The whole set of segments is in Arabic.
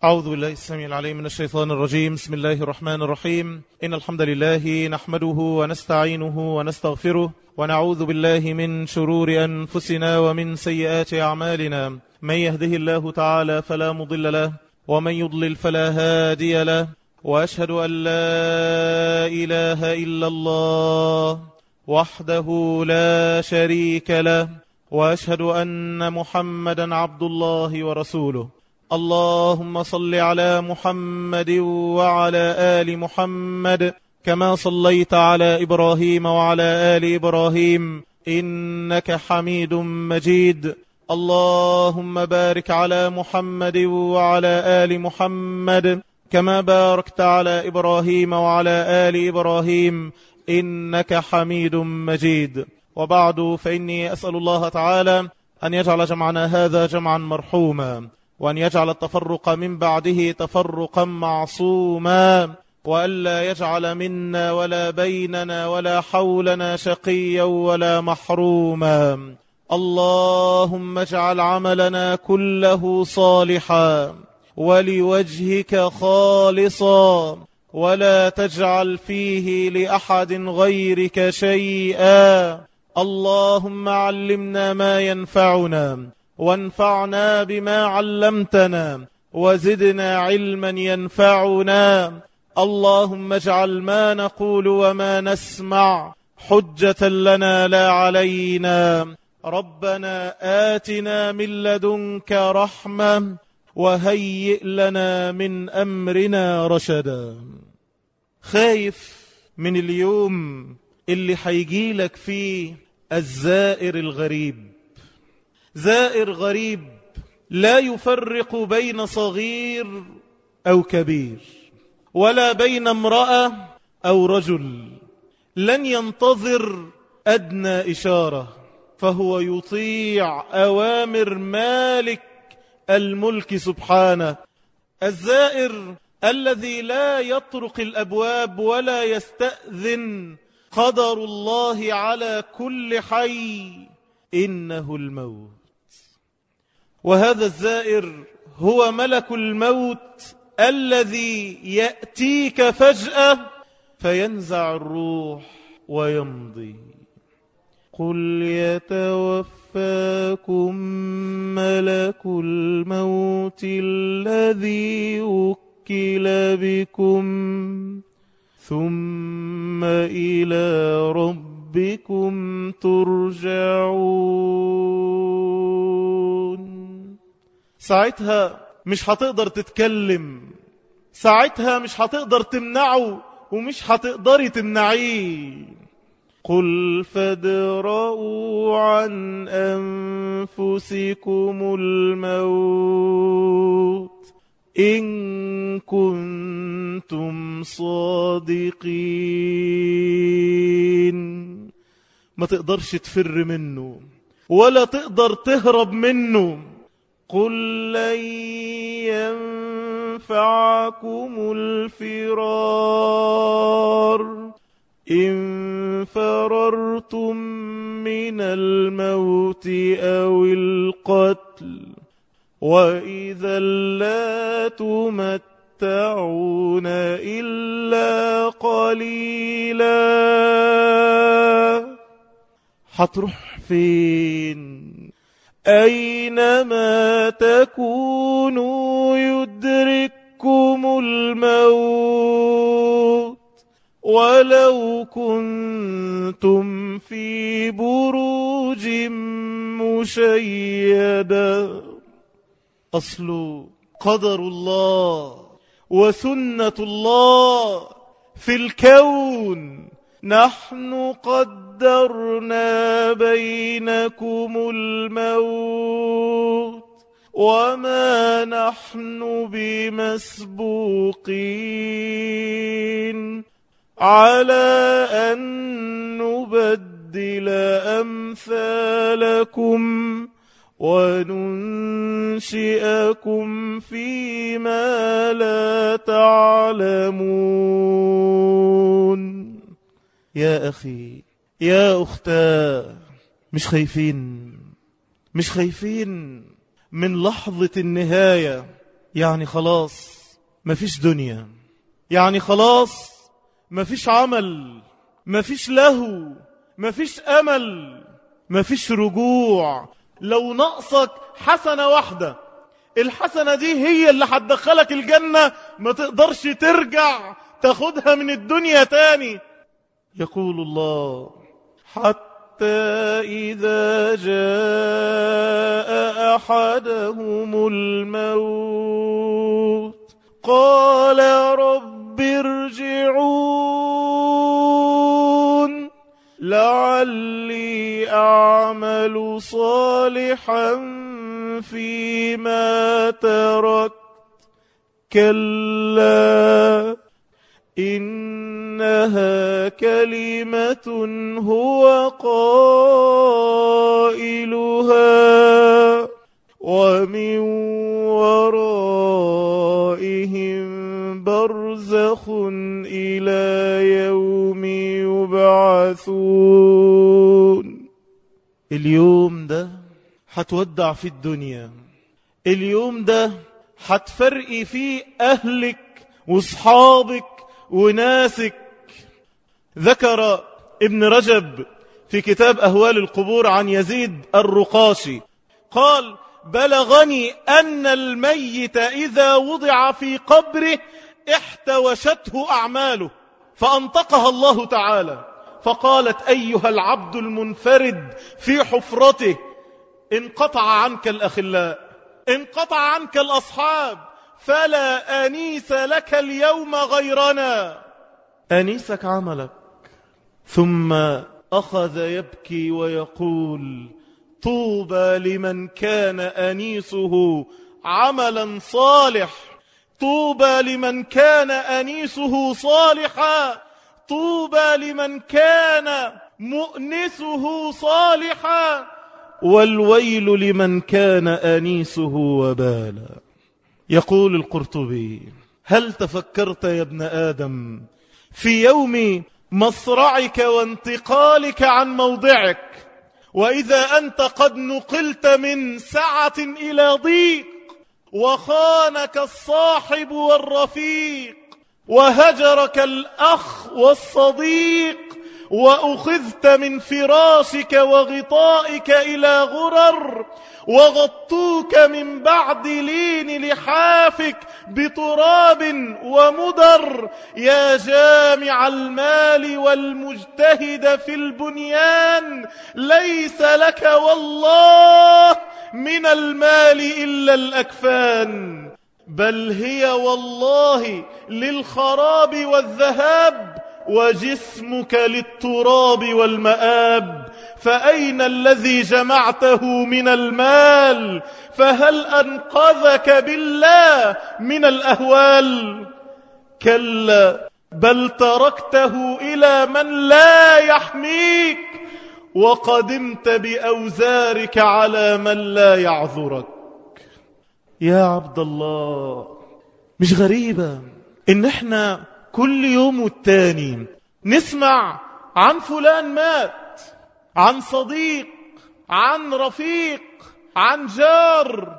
أعوذ بالله السميع العليم من الشيطان الرجيم. بسم الله الرحمن الرحيم. إن الحمد لله نحمده ونستعينه ونستغفره ونعوذ بالله من شرور أنفسنا ومن سيئات أعمالنا. من يهده الله تعالى فلا مضل له ومن يضلل فلا هادي له، وأشهد أن لا إله إلا الله وحده لا شريك له، وأشهد أن محمدا عبد الله ورسوله. اللهم صل على محمد وعلى آل محمد كما صليت على إبراهيم وعلى آل إبراهيم إنك حميد مجيد. اللهم بارك على محمد وعلى آل محمد كما باركت على إبراهيم وعلى آل إبراهيم إنك حميد مجيد. وبعد، فإني أسأل الله تعالى أن يجعل جمعنا هذا جمعا مرحوما، وأن يجعل التفرق من بعده تفرقا معصوما، وألا يجعل منا ولا بيننا ولا حولنا شقيا ولا محروما. اللهم اجعل عملنا كله صالحا ولوجهك خالصا، ولا تجعل فيه لأحد غيرك شيئا. اللهم علمنا ما ينفعنا وانفعنا بما علمتنا وزدنا علما ينفعنا. اللهم اجعل ما نقول وما نسمع حجة لنا لا علينا. ربنا آتنا من لدنك رحمة وهيئ لنا من أمرنا رشدا. خايف من اليوم اللي هيجيلك فيه الزائر الغريب، زائر غريب لا يفرق بين صغير أو كبير، ولا بين امرأة أو رجل، لن ينتظر أدنى إشارة، فهو يطيع أوامر مالك الملك سبحانه. الزائر الذي لا يطرق الأبواب ولا يستأذن، قدر الله على كل حي إنه الموت. وهذا الزائر هو ملك الموت الذي يأتيك فجأة فينزع الروح ويمضي. قل يتوفاكم ملك الموت الذي وكل بكم ثم إلى ربكم ترجعون. ساعتها مش هتقدر تتكلم، ساعتها مش هتقدر تمنعه ومش هتقدري تمنعيه. قل فادرءوا عن أنفسكم الموت إن كنتم صادقين. ما تقدرش تفر منه ولا تقدر تهرب منه. قل لن ينفعكم الفرار إن فررتم من الموت أو القتل وإذا لا تمتعون إلا قليلا. هتروح فين؟ أينما تكونوا يدرككم الموت ولو كنتم في بروج مشيدة. أصل قدر الله وسنة الله في الكون. نحن قدرنا بينكم الموت وما نحن بمسبوقين على أن نبدل أمثالكم وننشئكم فيما لا تعلمون. يا أخي يا أختاه، مش خايفين من لحظة النهاية يعني خلاص مفيش دنيا، يعني خلاص مفيش عمل، مفيش لهو، مفيش أمل، مفيش رجوع. لو نقصك حسنة واحدة، الحسنة دي هي اللي هتدخلك الجنة، ما تقدرش ترجع تاخدها من الدنيا تاني. يقول الله: حتى إذا جاء أحدهم الموت قال رب ارجعون لعلي أعمل صالحا فيما تركت كلا إنها كلمة هو قائلها ومن ورائهم برزخ إلى يوم يبعثون. اليوم ده هتودع في الدنيا، اليوم ده هتفرقي فيه أهلك واصحابك وناسك. ذكر ابن رجب في كتاب أهوال القبور عن يزيد الرقاشي قال: بلغني أن الميت إذا وضع في قبره احتوشته أعماله فأنطقها الله تعالى فقالت: أيها العبد المنفرد في حفرته، انقطع عنك الأخلاء، انقطع عنك الأصحاب، فلا أنيس لك اليوم غيرنا. أنيسك عملك. ثم أخذ يبكي ويقول: طوبى لمن كان أنيسه عملا صالح، طوبى لمن كان أنيسه صالحا، طوبى لمن كان مؤنسه صالحا، والويل لمن كان أنيسه وبالا. يقول القرطبي: هل تفكرت يا ابن آدم في يوم مصرعك وانتقالك عن موضعك، وإذا أنت قد نقلت من سعة إلى ضيق، وخانك الصاحب والرفيق، وهجرك الأخ والصديق، وأخذت من فراشك وغطائك إلى غرر، وغطوك من بعد لين لحافك بتراب ومدر. يا جامع المال والمجتهد في البنيان، ليس لك والله من المال إلا الأكفان، بل هي والله للخراب والذهاب، وجسمك للتراب والمآب. فأين الذي جمعته من المال؟ فهل أنقذك بالله من الأهوال؟ كلا، بل تركته إلى من لا يحميك، وقدمت بأوزارك على من لا يعذرك. يا عبد الله، مش غريبة إن احنا كل يوم والتاني نسمع عن فلان مات، عن صديق، عن رفيق، عن جار،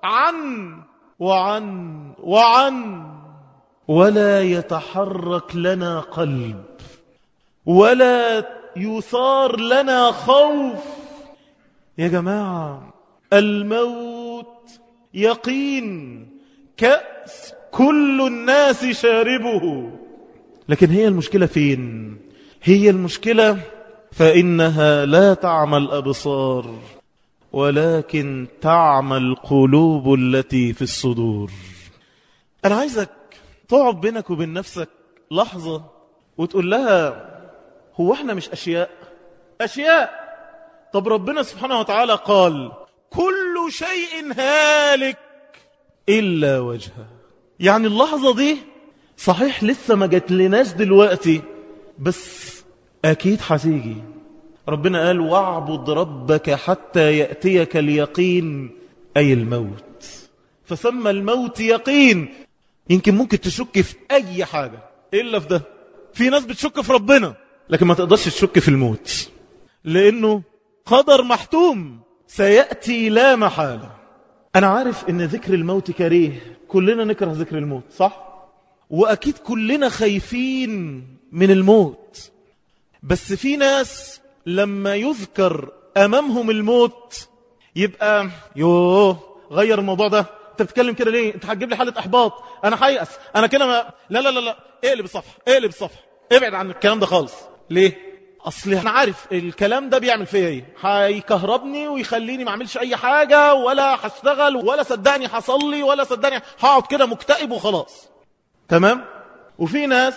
وعن ولا يتحرك لنا قلب، ولا يثار لنا خوف. يا جماعة، الموت يقين، كأس كل الناس شاربه. لكن هي المشكلة فين؟ هي المشكلة فإنها لا تعمى الأبصار، ولكن تعمى القلوب التي في الصدور. أنا عايزك تقعد بينك وبين نفسك لحظة وتقول لها: هو احنا مش أشياء؟ طب ربنا سبحانه وتعالى قال: كل شيء هالك إلا وجهه. يعني اللحظة دي صحيح لسه ما جت لناش دلوقتي، بس أكيد هتيجي. ربنا قال: واعبد ربك حتى يأتيك اليقين، أي الموت. فسمى الموت يقين. يمكن ممكن تشك في أي حاجة إلا في ده. في ناس بتشك في ربنا، لكن ما تقدرش تشك في الموت، لأنه قدر محتوم سيأتي لا محالة. أنا عارف إن ذكر الموت كريه، كلنا نكره ذكر الموت صح؟ وأكيد كلنا خايفين من الموت، بس في ناس لما يذكر أمامهم الموت يبقى يوه غير الموضوع ده، انت بتتكلم كده ليه؟ انت هتجيب لي حالة احباط، انا هيأس، انا كده لا لا لا لا، اقلب الصفحة اقلب الصفحة، ابعد عن الكلام ده خالص. ليه؟ اصل انا عارف الكلام ده بيعمل فيا ايه، هيكهربني ويخليني ما اعملش اي حاجة، ولا هشتغل، ولا صدقني هصلي، ولا صدقني هقعد كده مكتئب وخلاص. تمام؟ وفي ناس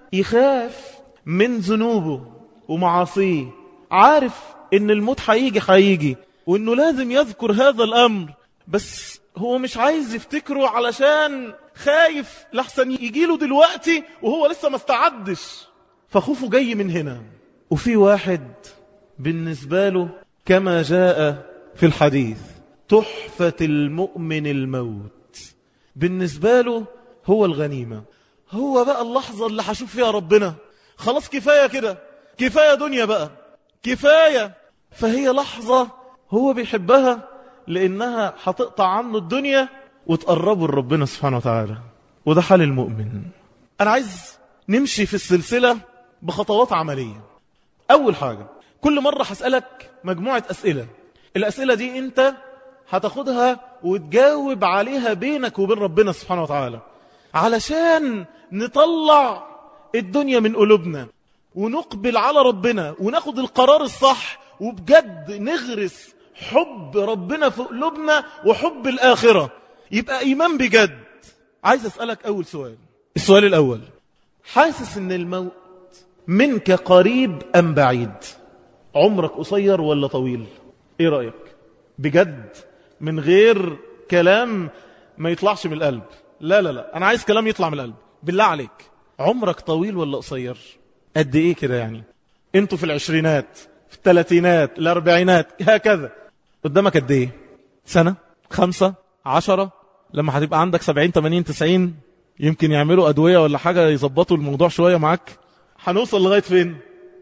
يخاف من ذنوبه ومعاصيه، عارف ان الموت هيجي وانه لازم يذكر هذا الامر، بس هو مش عايز يفتكره علشان خايف لحسن يجيله دلوقتي وهو لسه ما استعدش، فخوفه جاي من هنا. وفي واحد بالنسبة له كما جاء في الحديث تحفة المؤمن الموت، بالنسبة له هو الغنيمة، هو بقى اللحظة اللي هشوف فيها ربنا، خلاص كفاية كده، كفاية دنيا بقى، كفاية. فهي لحظة هو بيحبها لأنها هتقطع عنه الدنيا وتقربه لربنا سبحانه وتعالى، وده حال المؤمن. أنا عايز نمشي في السلسلة بخطوات عملية. أول حاجة، كل مرة هسألك مجموعة أسئلة، الأسئلة دي أنت هتاخدها وتجاوب عليها بينك وبين ربنا سبحانه وتعالى، علشان نطلع الدنيا من قلوبنا ونقبل على ربنا وناخد القرار الصح، وبجد نغرس حب ربنا في قلوبنا وحب الآخرة، يبقى إيمان بجد. عايز أسألك أول سؤال، السؤال الأول، حاسس إن الموت منك قريب أم بعيد؟ عمرك قصير ولا طويل؟ إيه رأيك؟ بجد من غير كلام ما يطلعش من القلب، لا لا لا، أنا عايز كلام يطلع من القلب. بالله عليك، عمرك طويل ولا قصير؟ قد إيه كده يعني؟ أنتوا في العشرينات، في الثلاثينات، الأربعينات، هكذا، قدامك قد إيه؟ سنة؟ 5؟ 10؟ لما هتبقى عندك 70 80 90 يمكن يعملوا أدوية ولا حاجة يظبطوا الموضوع شوية معاك. هنوصل لغاية فين؟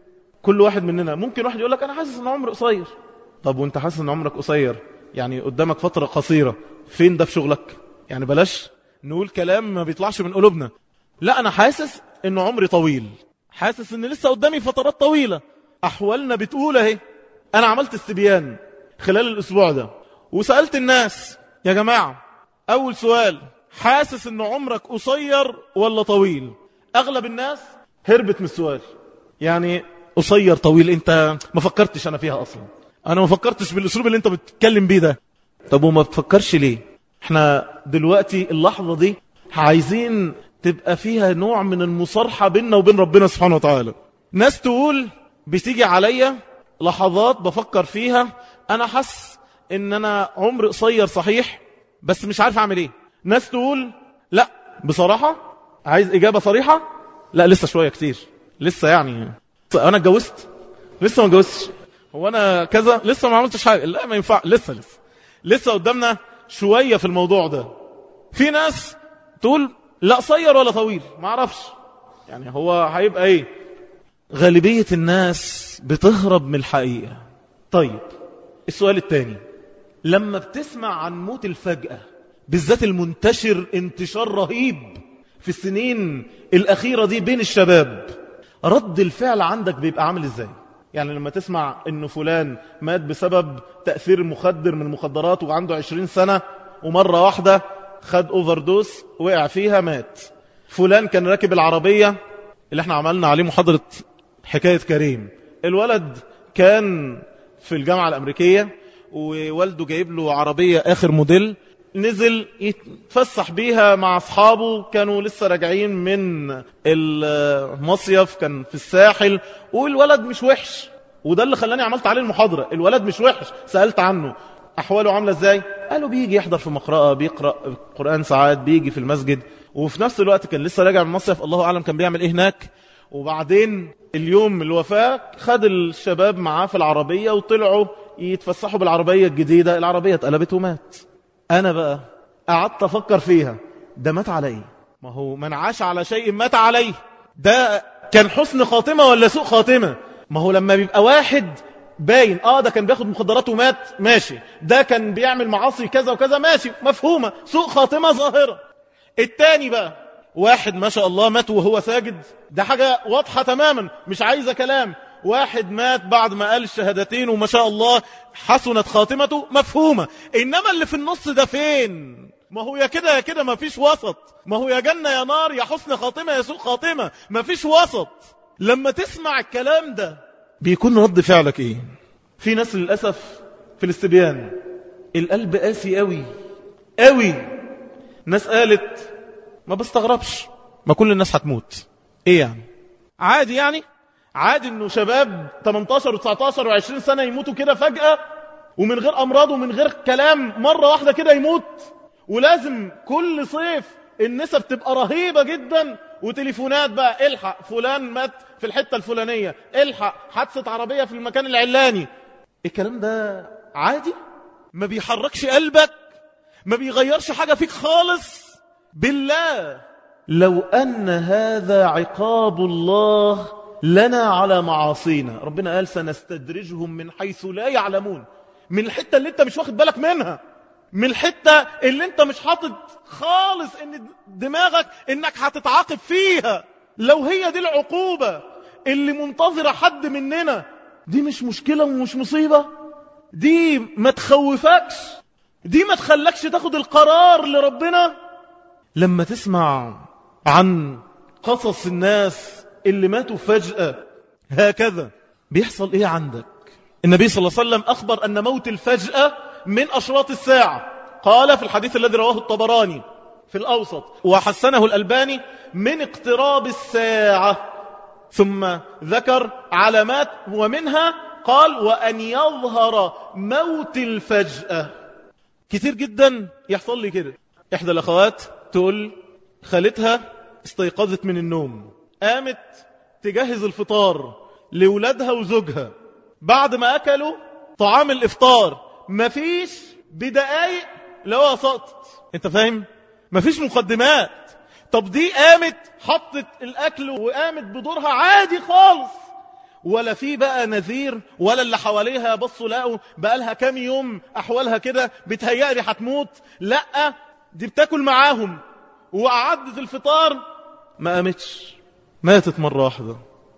كل واحد مننا ممكن واحد يقول لك أنا حاسس أن عمري قصير. طب وانت حاسس أن عمرك قصير يعني قدامك فترة قصيرة، فين ده في شغلك؟ يعني بلاش نقول كلام ما بيطلعش من قلوبنا. لا، أنا حاسس أن عمري طويل، حاسس أن لسه قدامي فترات طويلة. أحوالنا بتقول اهي. أنا عملت استبيان خلال الأسبوع ده وسألت الناس، يا جماعة أول سؤال، حاسس أن عمرك قصير ولا طويل؟ أغلب الناس هربت من السؤال، يعني قصير طويل، انت ما فكرتش انا فيها اصلا، انا ما فكرتش بالاسلوب اللي انت بتتكلم بيه ده. طب وما بتفكرش ليه؟ احنا دلوقتي اللحظة دي عايزين تبقى فيها نوع من المصارحة بيننا وبين ربنا سبحانه وتعالى. ناس تقول بتيجي عليا لحظات بفكر فيها انا حس ان انا عمري قصير صحيح بس مش عارف اعمل ايه. ناس تقول لا بصراحة، عايز اجابة صريحة، لا لسه شوية كتير، لسه يعني انا اتجوزت، لسه ما اتجوزتش، هو انا كذا، لسه ما عملتش حاجه، لا ما ينفع، لسه قدامنا شويه في الموضوع ده. في ناس تقول لا قصير ولا طويل، ما اعرفش يعني هو هيبقى ايه. غالبيه الناس بتهرب من الحقيقه. طيب السؤال الثاني، لما بتسمع عن موت الفجأة بالذات المنتشر انتشار رهيب في السنين الاخيره دي بين الشباب، رد الفعل عندك بيبقى عامل ازاي؟ يعني لما تسمع انه فلان مات بسبب تأثير مخدر من المخدرات وعنده 20 سنة ومرة واحدة خد اوفردوس وقع فيها مات. فلان كان راكب العربية اللي احنا عملنا عليه محاضرة حكاية كريم، الولد كان في الجامعة الأمريكية ووالده جايب له عربية آخر موديل، نزل يتفسح بيها مع أصحابه، كانوا لسه راجعين من المصيف، كان في الساحل، والولد مش وحش، وده اللي خلاني عملت عليه المحاضرة. الولد مش وحش، سألت عنه أحواله عاملة ازاي، قالوا بيجي يحضر في مقرأة، بيقرأ القرآن ساعات، بيجي في المسجد، وفي نفس الوقت كان لسه راجع من المصيف، الله أعلم كان بيعمل ايه هناك. وبعدين اليوم الوفاة خد الشباب معاه في العربية وطلعوا يتفسحوا بالعربية الجديدة، العربية اتقلبت ومات. أنا بقى قعدت أفكر فيها، ده مات عليه، ما هو من عاش على شيء مات عليه، ده كان حسن خاتمة ولا سوء خاتمة؟ ما هو لما بيبقى واحد باين ده كان بياخد مخدرات ومات، ماشي، ده كان بيعمل معاصي كذا وكذا، ماشي، مفهومة، سوء خاتمة ظاهرة. التاني بقى واحد ما شاء الله مات وهو ساجد، ده حاجة واضحة تماما مش عايزة كلام. واحد مات بعد ما قال الشهادتين وما شاء الله حسنت خاتمته، مفهومة. إنما اللي في النص ده فين؟ ما هو يا كده يا كده، ما فيش وسط. ما هو يا جنة يا نار، يا حسن خاتمة يا سوء خاتمة، ما فيش وسط. لما تسمع الكلام ده بيكون رد فعلك ايه؟ في ناس للأسف في الاستبيان القلب قاسي قوي قوي. ناس قالت ما بستغربش، ما كل الناس هتموت، ايه يعني؟ عادي يعني؟ عادي انه شباب 18 و19 و20 سنة يموتوا كده فجأة ومن غير امراض ومن غير كلام، مرة واحدة كده يموت؟ ولازم كل صيف النسب تبقى رهيبة جدا، وتليفونات بقى الحق فلان مات في الحتة الفلانية، الحق حادثة عربية في المكان العلاني. الكلام ده عادي؟ ما بيحركش قلبك؟ ما بيغيرش حاجة فيك خالص؟ بالله لو أن هذا عقاب الله لنا على معاصينا. ربنا قال سنستدرجهم من حيث لا يعلمون، من الحتة اللي انت مش واخد بالك منها، من الحتة اللي انت مش حاطط خالص ان دماغك انك هتتعاقب فيها. لو هي دي العقوبة اللي منتظرة حد مننا، دي مش مشكلة ومش مصيبة؟ دي ما تخوفكش؟ دي ما تخلكش تاخد القرار لربنا؟ لما تسمع عن قصص الناس اللي ماتوا فجأة هكذا بيحصل ايه عندك؟ النبي صلى الله عليه وسلم أخبر أن موت الفجأة من أشراط الساعة، قال في الحديث الذي رواه الطبراني في الأوسط وحسنه الألباني من اقتراب الساعة. ثم ذكر علامات ومنها قال وأن يظهر موت الفجأة. كتير جدا يحصل لي كده. إحدى الأخوات تقول خالتها استيقظت من النوم، قامت تجهز الفطار لولادها وزوجها، بعد ما أكلوا طعام الإفطار مفيش بدقايق لو سقطت. انت فاهم؟ مفيش مقدمات. طب دي قامت حطت الأكل وقامت بدورها عادي خالص، ولا في بقى نذير ولا اللي حواليها بصوا لقوا بقى لها كام يوم أحوالها كده بتهيألي هتموت. لا، دي بتاكل معاهم وقعدت الفطار ما قامتش، ماتت مرة واحدة.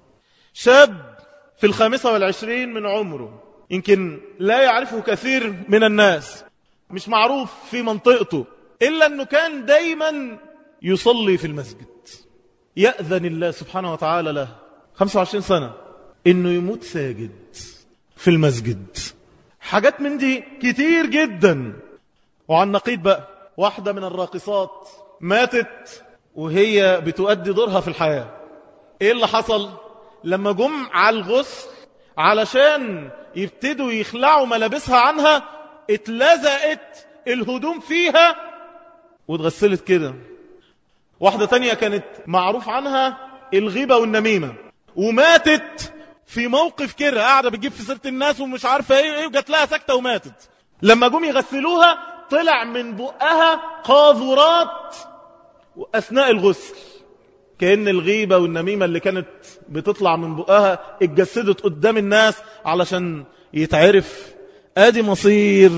شاب في 25 من عمره، يمكن لا يعرفه كثير من الناس، مش معروف في منطقته، إلا أنه كان دايما يصلي في المسجد. يأذن الله سبحانه وتعالى له 25 سنة أنه يموت ساجد في المسجد. حاجات من دي كتير جدا. وعن نقيض بقى واحدة من الراقصات ماتت وهي بتؤدي دورها في الحياة. إيه اللي حصل؟ لما جم على الغسل علشان يبتدوا يخلعوا ملابسها عنها، اتلزقت الهدوم فيها واتغسلت كده. واحدة تانية كانت معروف عنها الغيبة والنميمة، وماتت في موقف كده، قاعدة بتجيب في سيرة الناس ومش عارفة ايه وجات لها سكتة وماتت. لما جم يغسلوها طلع من بقها قاذورات أثناء الغسل، كأن الغيبة والنميمة اللي كانت بتطلع من بقها اتجسدت قدام الناس علشان يتعرف. ادي مصير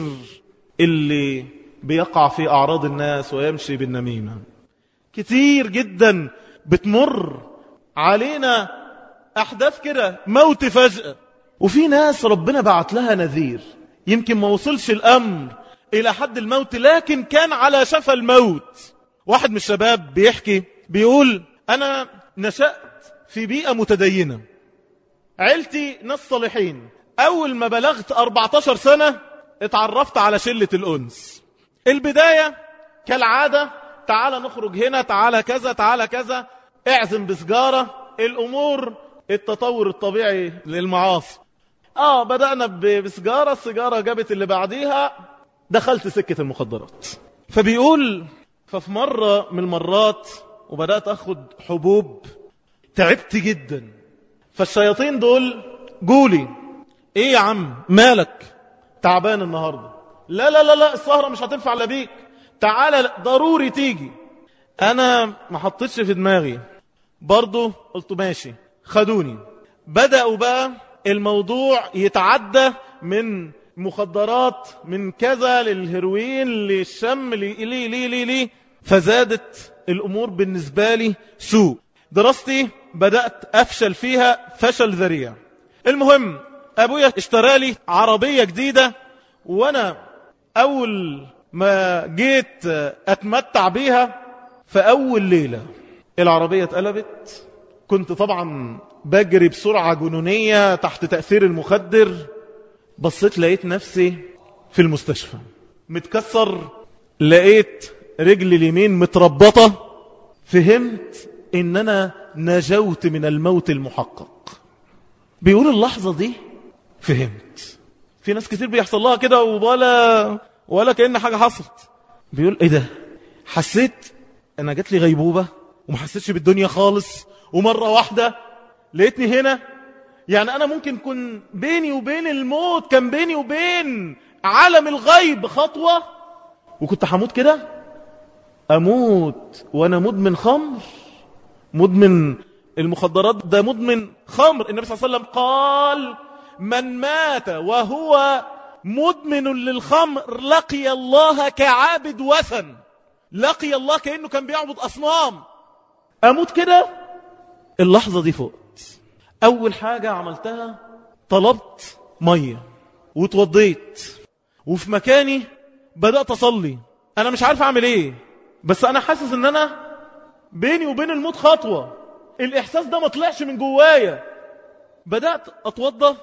اللي بيقع في أعراض الناس ويمشي بالنميمة. كتير جدا بتمر علينا أحداث كده، موت فجأة. وفي ناس ربنا بعت لها نذير، يمكن ما وصلش الأمر إلى حد الموت لكن كان على شفا الموت. واحد من الشباب بيحكي بيقول أنا نشأت في بيئة متدينة، عيلتي ناس صالحين. أول ما بلغت 14 سنة اتعرفت على شلة الأنس. البداية كالعادة، تعال نخرج هنا، تعال كذا تعال كذا، اعزم بسجارة. الأمور التطور الطبيعي للمعاصي. بدأنا بسجارة، السجارة جابت اللي بعديها، دخلت سكة المخدرات. فبيقول ففي مرة من المرات وبدأت أخد حبوب، تعبت جدا. فالشياطين دول قولي ايه يا عم مالك تعبان النهاردة؟ لا لا لا لا، السهرة مش هتنفع لبيك، تعال ضروري تيجي. انا ما حطيتش في دماغي برضو، قلت ماشي. خدوني، بدأوا بقى الموضوع يتعدى من مخدرات من كذا للهيروين للشم لي فزادت الأمور بالنسبة لي سوء. دراستي بدأت أفشل فيها فشل ذريع. المهم أبويا اشترى لي عربية جديدة، وأنا أول ما جيت أتمتع بيها فأول ليلة العربية اتقلبت. كنت طبعا بجري بسرعة جنونية تحت تأثير المخدر. بصيت لقيت نفسي في المستشفى متكسر، لقيت رجلي اليمين متربطة. فهمت ان انا نجوت من الموت المحقق. بيقول اللحظة دي فهمت. في ناس كتير بيحصل لها كده ولا كأن حاجة حصلت. بيقول ايه ده؟ حسيت انا جات لي غيبوبة وما حسيتش بالدنيا خالص، ومرة واحدة لقيتني هنا. يعني انا ممكن كن بيني وبين الموت، كان بيني وبين عالم الغيب خطوة، وكنت هموت كده. اموت وانا مدمن خمر، مدمن المخدرات، ده مدمن خمر. النبي صلى الله عليه وسلم قال من مات وهو مدمن للخمر لقي الله كعابد وثن. لقي الله كأنه كان بيعبد أصنام. أموت كده. اللحظة دي فقت. أول حاجة عملتها طلبت مية وتوضيت، وفي مكاني بدأت أصلي. أنا مش عارف أعمل إيه، بس أنا حاسس إن أنا بيني وبين الموت خطوة. الإحساس ده ما طلعش من جوايا. بدأت أتوضى،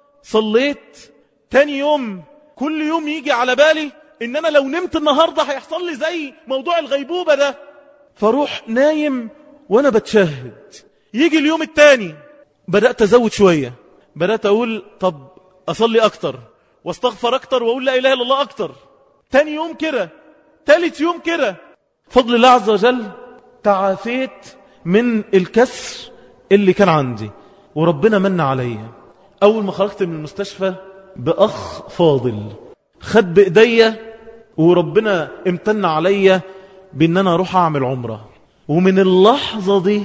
صليت. تاني يوم كل يوم يجي على بالي إن أنا لو نمت النهاردة هيحصل لي زي موضوع الغيبوبة ده، فروح نايم وأنا بتشهد. يجي اليوم التاني بدأت أزود شوية، بدأت أقول طب أصلي أكتر واستغفر أكتر وأقول لا إله إلا الله أكتر. تاني يوم كده، تالت يوم كده، فضل الله عز وجل تعافيت من الكسر اللي كان عندي، وربنا من عليا. أول ما خرجت من المستشفى بأخ فاضل خد بإيديا، وربنا امتن عليا بأن أنا أروح أعمل عمرة. ومن اللحظة دي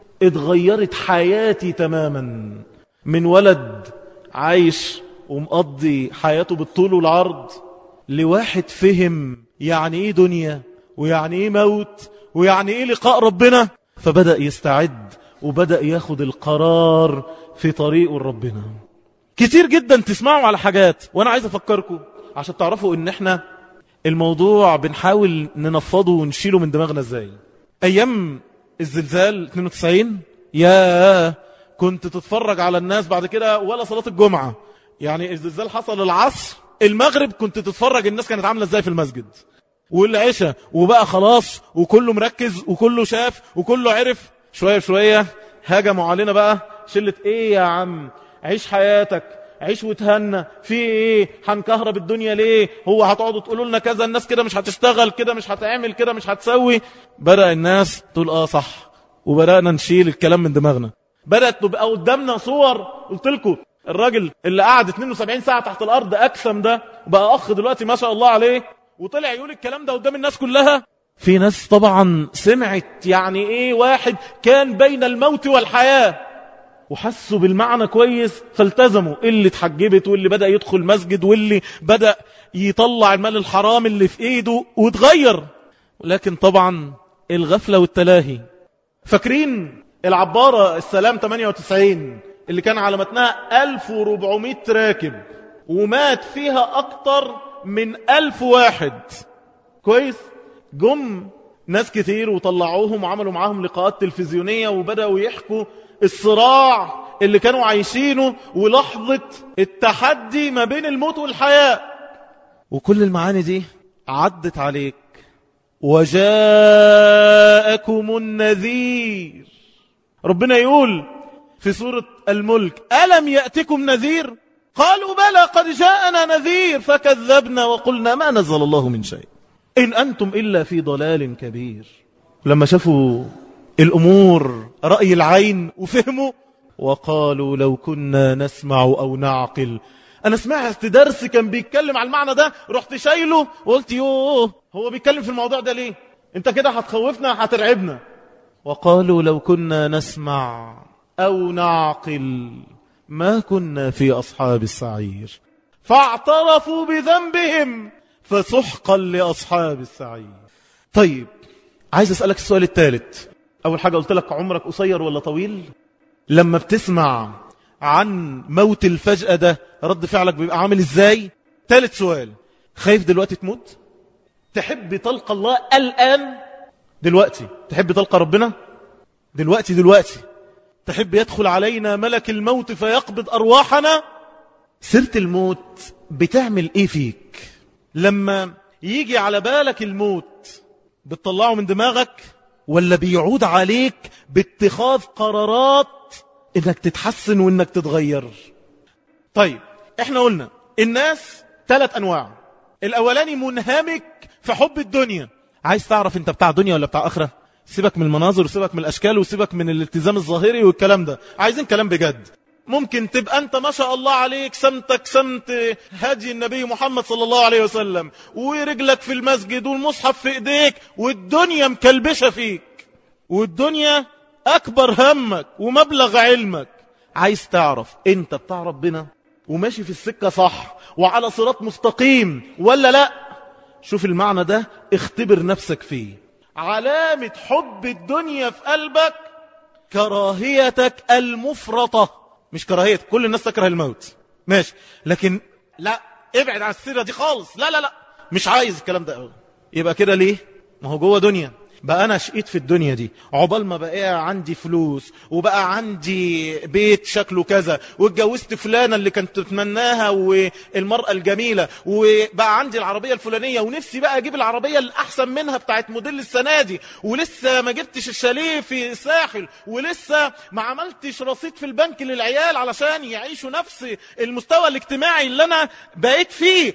اتغيرت حياتي تماما. من ولد عايش ومقضي حياته بالطول والعرض لواحد فهم يعني ايه دنيا، ويعني ايه موت، ويعني ايه لقاء ربنا. فبدأ يستعد وبدأ ياخد القرار في طريقه لربنا. كتير جدا تسمعوا على حاجات، وانا عايز افكركم عشان تعرفوا ان احنا الموضوع بنحاول ننفضه ونشيله من دماغنا ازاي. ايام الزلزال 92 يا كنت تتفرج على الناس بعد كده ولا صلاة الجمعة. يعني الزلزال حصل العصر، المغرب كنت تتفرج الناس كانت عاملة ازاي في المسجد، والعشاء وبقى خلاص وكله مركز وكله شاف وكله عرف. شوية شوية هاجموا علينا بقى شلة ايه يا عم، عيش حياتك، عيش وتهنى، في ايه هنكهرب الدنيا ليه، هو هتقعدوا تقولوا لنا كذا، الناس كده مش هتشتغل، كده مش هتعمل، كده مش هتسوي. بدأ الناس تقول صح، وبدأنا نشيل الكلام من دماغنا. بدأت تبقى قدامنا صور. قلت لكم الراجل اللي قعد 72 ساعة تحت الأرض أكثم ده بقى أخ دلوقتي ما شاء الله عليه، وطلع يقول الكلام ده قدام الناس كلها. في ناس طبعا سمعت يعني ايه واحد كان بين الموت والحياة، وحسوا بالمعنى كويس فالتزموا. اللي اتحجبت، واللي بدأ يدخل مسجد، واللي بدأ يطلع المال الحرام اللي في ايده وتغير. لكن طبعا الغفلة والتلاهي. فاكرين العبارة السلام 98 اللي كان على متنها 1400 راكب ومات فيها اكتر من 1000 واحد؟ كويس. جم ناس كتير وطلعوهم وعملوا معاهم لقاءات تلفزيونية وبدأوا يحكوا الصراع اللي كانوا عايشينه ولحظة التحدي ما بين الموت والحياة. وكل المعاني دي عدت عليك. وجاءكم النذير. ربنا يقول في سورة الملك ألم يأتكم نذير؟ قالوا بلى قد جاءنا نذير فكذبنا وقلنا ما نزل الله من شيء إن أنتم إلا في ضلال كبير. لما شافوا الأمور رأي العين وفهموا وقالوا لو كنا نسمع أو نعقل. أنا سمعت درس كان بيتكلم على المعنى ده، رحت شايله وقلت يوه هو بيتكلم في الموضوع ده ليه؟ انت كده هتخوفنا هترعبنا. وقالوا لو كنا نسمع أو نعقل ما كنا في أصحاب السعير فاعترفوا بذنبهم فسحقا لأصحاب السعير. طيب عايز أسألك السؤال الثالث. أول حاجة قلت لك عمرك قصير ولا طويل؟ لما بتسمع عن موت الفجأة ده رد فعلك بيبقى عامل إزاي؟ ثالث سؤال، خايف دلوقتي تموت؟ تحب تلقى الله الآن دلوقتي؟ تحب تلقى ربنا دلوقتي؟ تحب يدخل علينا ملك الموت فيقبض أرواحنا؟ سيرة الموت بتعمل إيه فيك؟ لما يجي على بالك الموت بتطلعه من دماغك ولا بيعود عليك باتخاذ قرارات إنك تتحسن وإنك تتغير؟ طيب احنا قلنا الناس 3 أنواع. الأولاني منهمك في حب الدنيا، عايز تعرف انت بتاع دنيا ولا بتاع آخرة؟ سيبك من المناظر وسيبك من الأشكال وسيبك من الالتزام الظاهري والكلام ده، عايزين كلام بجد. ممكن تبقى انت ما شاء الله عليك سمتك سمت هدي النبي محمد صلى الله عليه وسلم، ورجلك في المسجد والمصحف في ايديك، والدنيا مكلبشة فيك، والدنيا أكبر همك ومبلغ علمك. عايز تعرف انت بتاع ربنا وماشي في السكة صح وعلى صراط مستقيم ولا لا؟ شوف المعنى ده، اختبر نفسك فيه. علامة حب الدنيا في قلبك كراهيتك المفرطة، مش كراهية كل الناس تكره الموت ماشي، لكن لا، ابعد عن السيرة دي خالص، لا مش عايز الكلام ده. يبقى كده ليه؟ ما هو جوه دنيا. بقى أنا شقيت في الدنيا دي عقبال ما بقى عندي فلوس وبقى عندي بيت شكله كذا واتجوزت فلانة اللي كنت تتمناها والمرأة الجميلة وبقى عندي العربية الفلانية ونفسي بقى أجيب العربية الأحسن منها بتاعت موديل السنة دي، ولسه ما جبتش الشاليه في الساحل، ولسه ما عملتش رصيد في البنك للعيال علشان يعيشوا نفس المستوى الاجتماعي اللي أنا بقيت فيه،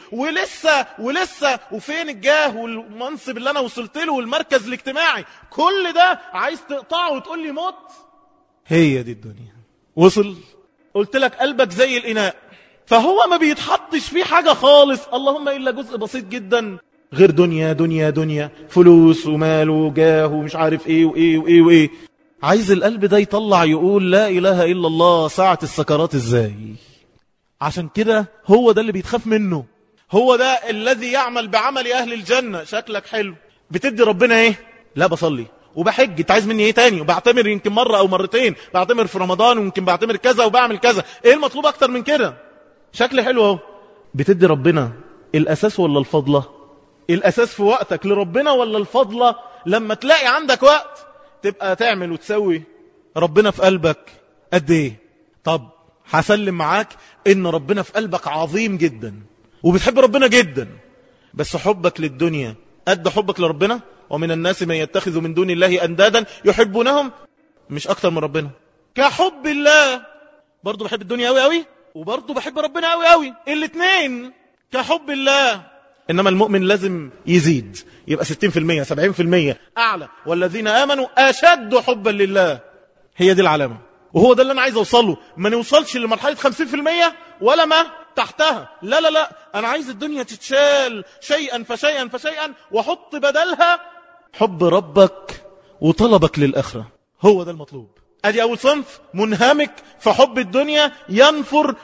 ولسه وفين الجاه والمنصب اللي أنا وصلت له والمركز الاجتماعي. كل ده عايز تقطعه وتقول لي موت؟ هي دي الدنيا. وصل؟ قلت لك قلبك زي الإناء، فهو ما بيتحطش فيه حاجة خالص، اللهم إلا جزء بسيط جدا غير دنيا دنيا دنيا، فلوس ومال وجاه ومش عارف ايه وايه وايه وايه. عايز القلب ده يطلع يقول لا إله إلا الله ساعة السكرات ازاي؟ عشان كده هو ده اللي بيتخاف منه، هو ده الذي يعمل بعمل أهل الجنة. شكلك حلو، بتدي ربنا ايه؟ لا بصلي وبحج، انت عايز مني ايه تاني؟ وبعتمر يمكن مرة او مرتين، بعتمر في رمضان ويمكن بعتمر كذا وبعمل كذا، ايه المطلوب اكتر من كده؟ شكل حلو اهو. بتدي ربنا الاساس ولا الفضلة؟ الاساس في وقتك لربنا ولا الفضلة لما تلاقي عندك وقت تبقى تعمل وتسوي ربنا في قلبك قد ايه؟ طب هسلم معاك ان ربنا في قلبك عظيم جدا وبتحب ربنا جدا، بس حبك للدنيا قد حبك لربنا. ومن الناس من يتخذ من دون الله أندادا يحبونهم مش أكتر من ربنا. كحب الله برضو بحب الدنيا أوي أوي وبرضو بحب ربنا أوي أوي، الاتنين كحب الله. إنما المؤمن لازم يزيد، يبقى 60% 70% أعلى، والذين آمنوا أشد حبا لله. هي دي العلامة، وهو ده اللي أنا عايز أوصله. ما نوصلش لمرحلة 50% ولا ما تحتها، لا أنا عايز الدنيا تتشال شيئا فشيئا وحط بدلها حب ربك وطلبك للآخرة. هو ده المطلوب. أدي أول صنف منهمك في حب الدنيا، ينفر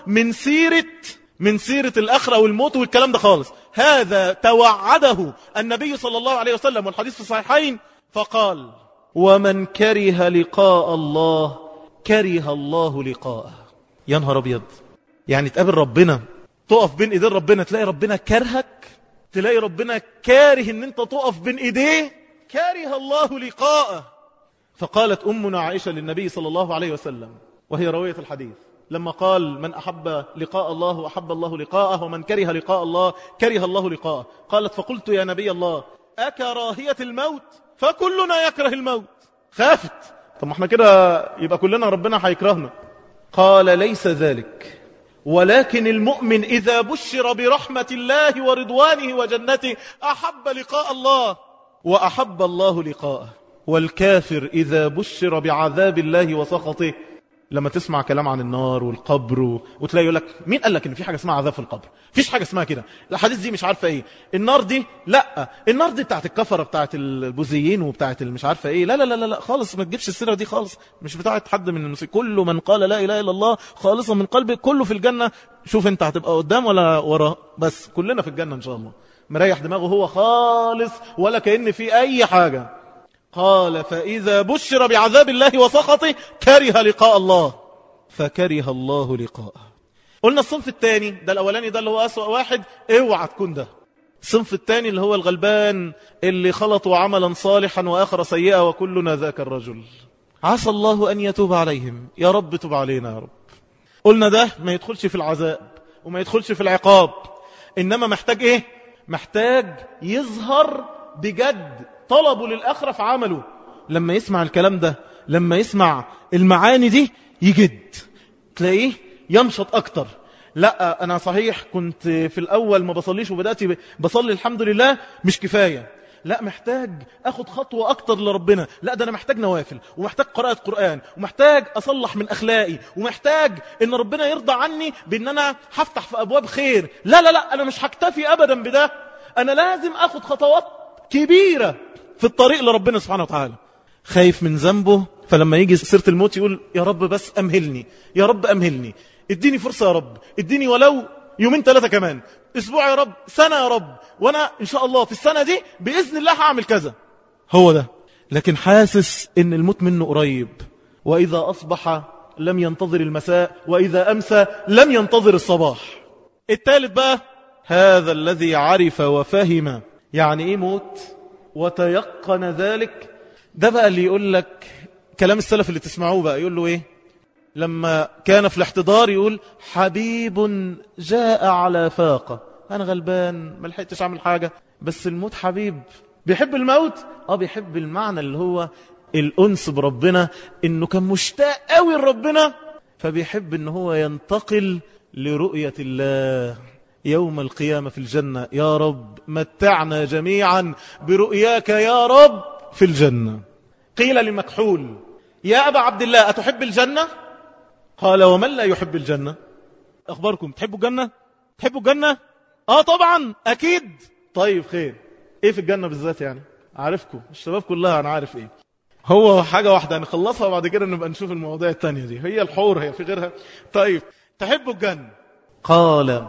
من سيرة الآخرة والموت والكلام ده خالص. هذا توعده النبي صلى الله عليه وسلم والحديث في الصحيحين فقال: ومن كره لقاء الله كره الله لقاءه. يا نهار أبيض، يعني تقابل ربنا، تقف بين ايدين ربنا تلاقي ربنا كرهك، تلاقي ربنا كاره ان انت تقف بين ايديه، كره الله لقاءه. فقالت أمنا عائشة للنبي صلى الله عليه وسلم وهي راوية الحديث لما قال: من أحب لقاء الله أحب الله لقاءه، ومن كره لقاء الله كره الله لقاءه. قالت: فقلت يا نبي الله أكراهية الموت؟ فكلنا يكره الموت. خافت، طب ما احنا كده يبقى كلنا ربنا هيكرهنا. قال: ليس ذلك، ولكن المؤمن إذا بشر برحمة الله ورضوانه وجنته أحب لقاء الله وأحب الله لقاءه، والكافر إذا بشر بعذاب الله وسخطه لما تسمع كلام عن النار والقبر وتلاقي يقول لك مين قال لك ان في حاجه اسمها عذاب في القبر؟ فيش حاجه اسمها كده، الحديث دي مش عارفه ايه، النار دي لا، النار دي بتاعت الكفره بتاعت البوذيين وبتاعت مش عارفه ايه، لا لا لا لا خالص، ما تجيبش السيره دي خالص، مش بتاعت حد من المسلمين. كل من قال لا اله الا الله خالصا من قلبه كله في الجنه. شوف انت هتبقى قدام ولا ورا، بس كلنا في الجنه ان شاء الله. مريح دماغه هو خالص ولا كأن في اي حاجه. قال فإذا بشر بعذاب الله وسخطه كره لقاء الله فكره الله لقاءه. قلنا الصنف الثاني ده، الأولاني ده اللي هو أسوأ واحد، اوعى تكون ده. الصنف الثاني اللي هو الغلبان اللي خلطوا عملا صالحا وآخر سيئا وكلنا ذاك الرجل. عسى الله أن يتوب عليهم، يا رب تب علينا يا رب. قلنا ده ما يدخلش في العذاب وما يدخلش في العقاب، إنما محتاج إيه؟ محتاج يظهر بجد طلبه للآخرة في عمله. لما يسمع الكلام ده، لما يسمع المعاني دي يجد، تلاقيه ينشط أكتر. لا أنا صحيح كنت في الأول ما بصليش وبدأت بصلي الحمد لله، مش كفاية، لا محتاج أخد خطوة أكتر لربنا، لا ده أنا محتاج نوافل ومحتاج قراءة قرآن ومحتاج أصلح من أخلاقي ومحتاج إن ربنا يرضى عني بأن أنا هفتح في أبواب خير. لا لا لا، أنا مش هكتفي أبدا بده، أنا لازم أخد خطوات كبيرة في الطريق لربنا سبحانه وتعالى. خايف من ذنبه، فلما يجي سيرة الموت يقول يا رب بس أمهلني، يا رب أمهلني، اديني فرصة يا رب، اديني ولو يومين 3 كمان، اسبوع يا رب، سنة يا رب، وانا ان شاء الله في السنة دي بإذن الله هعمل كذا. هو ده. لكن حاسس ان الموت منه قريب. وإذا أصبح لم ينتظر المساء وإذا أمسى لم ينتظر الصباح. الثالث بقى، هذا الذي عرف وفهم يعني ايه موت وتيقن ذلك. ده بقى اللي يقول لك كلام السلف اللي تسمعوه بقى، يقول له ايه لما كان في الاحتضار؟ يقول حبيب جاء على فاقة، انا غلبان ما لحقتش اعمل حاجة، بس الموت حبيب. بيحب الموت، بيحب المعنى اللي هو الأنس بربنا، انه كان مشتاق قوي لربنا، فبيحب ان هو ينتقل لرؤية الله يوم القيامة في الجنة. يا رب متعنا جميعا برؤياك يا رب في الجنة. قيل لمكحول يا أبا عبد الله أتحب الجنة؟ قال ومن لا يحب الجنة؟ أخباركم تحبوا الجنة؟ تحبوا الجنة؟ طبعا أكيد. طيب خير، إيه في الجنة بالذات يعني؟ عارفكم الشباب كلها أنا عارف إيه. هو حاجة واحدة نخلصها وبعد كده نبقى نشوف المواضيع التانية دي، هي الحور هي في غيرها. طيب تحبوا الجنة؟ قال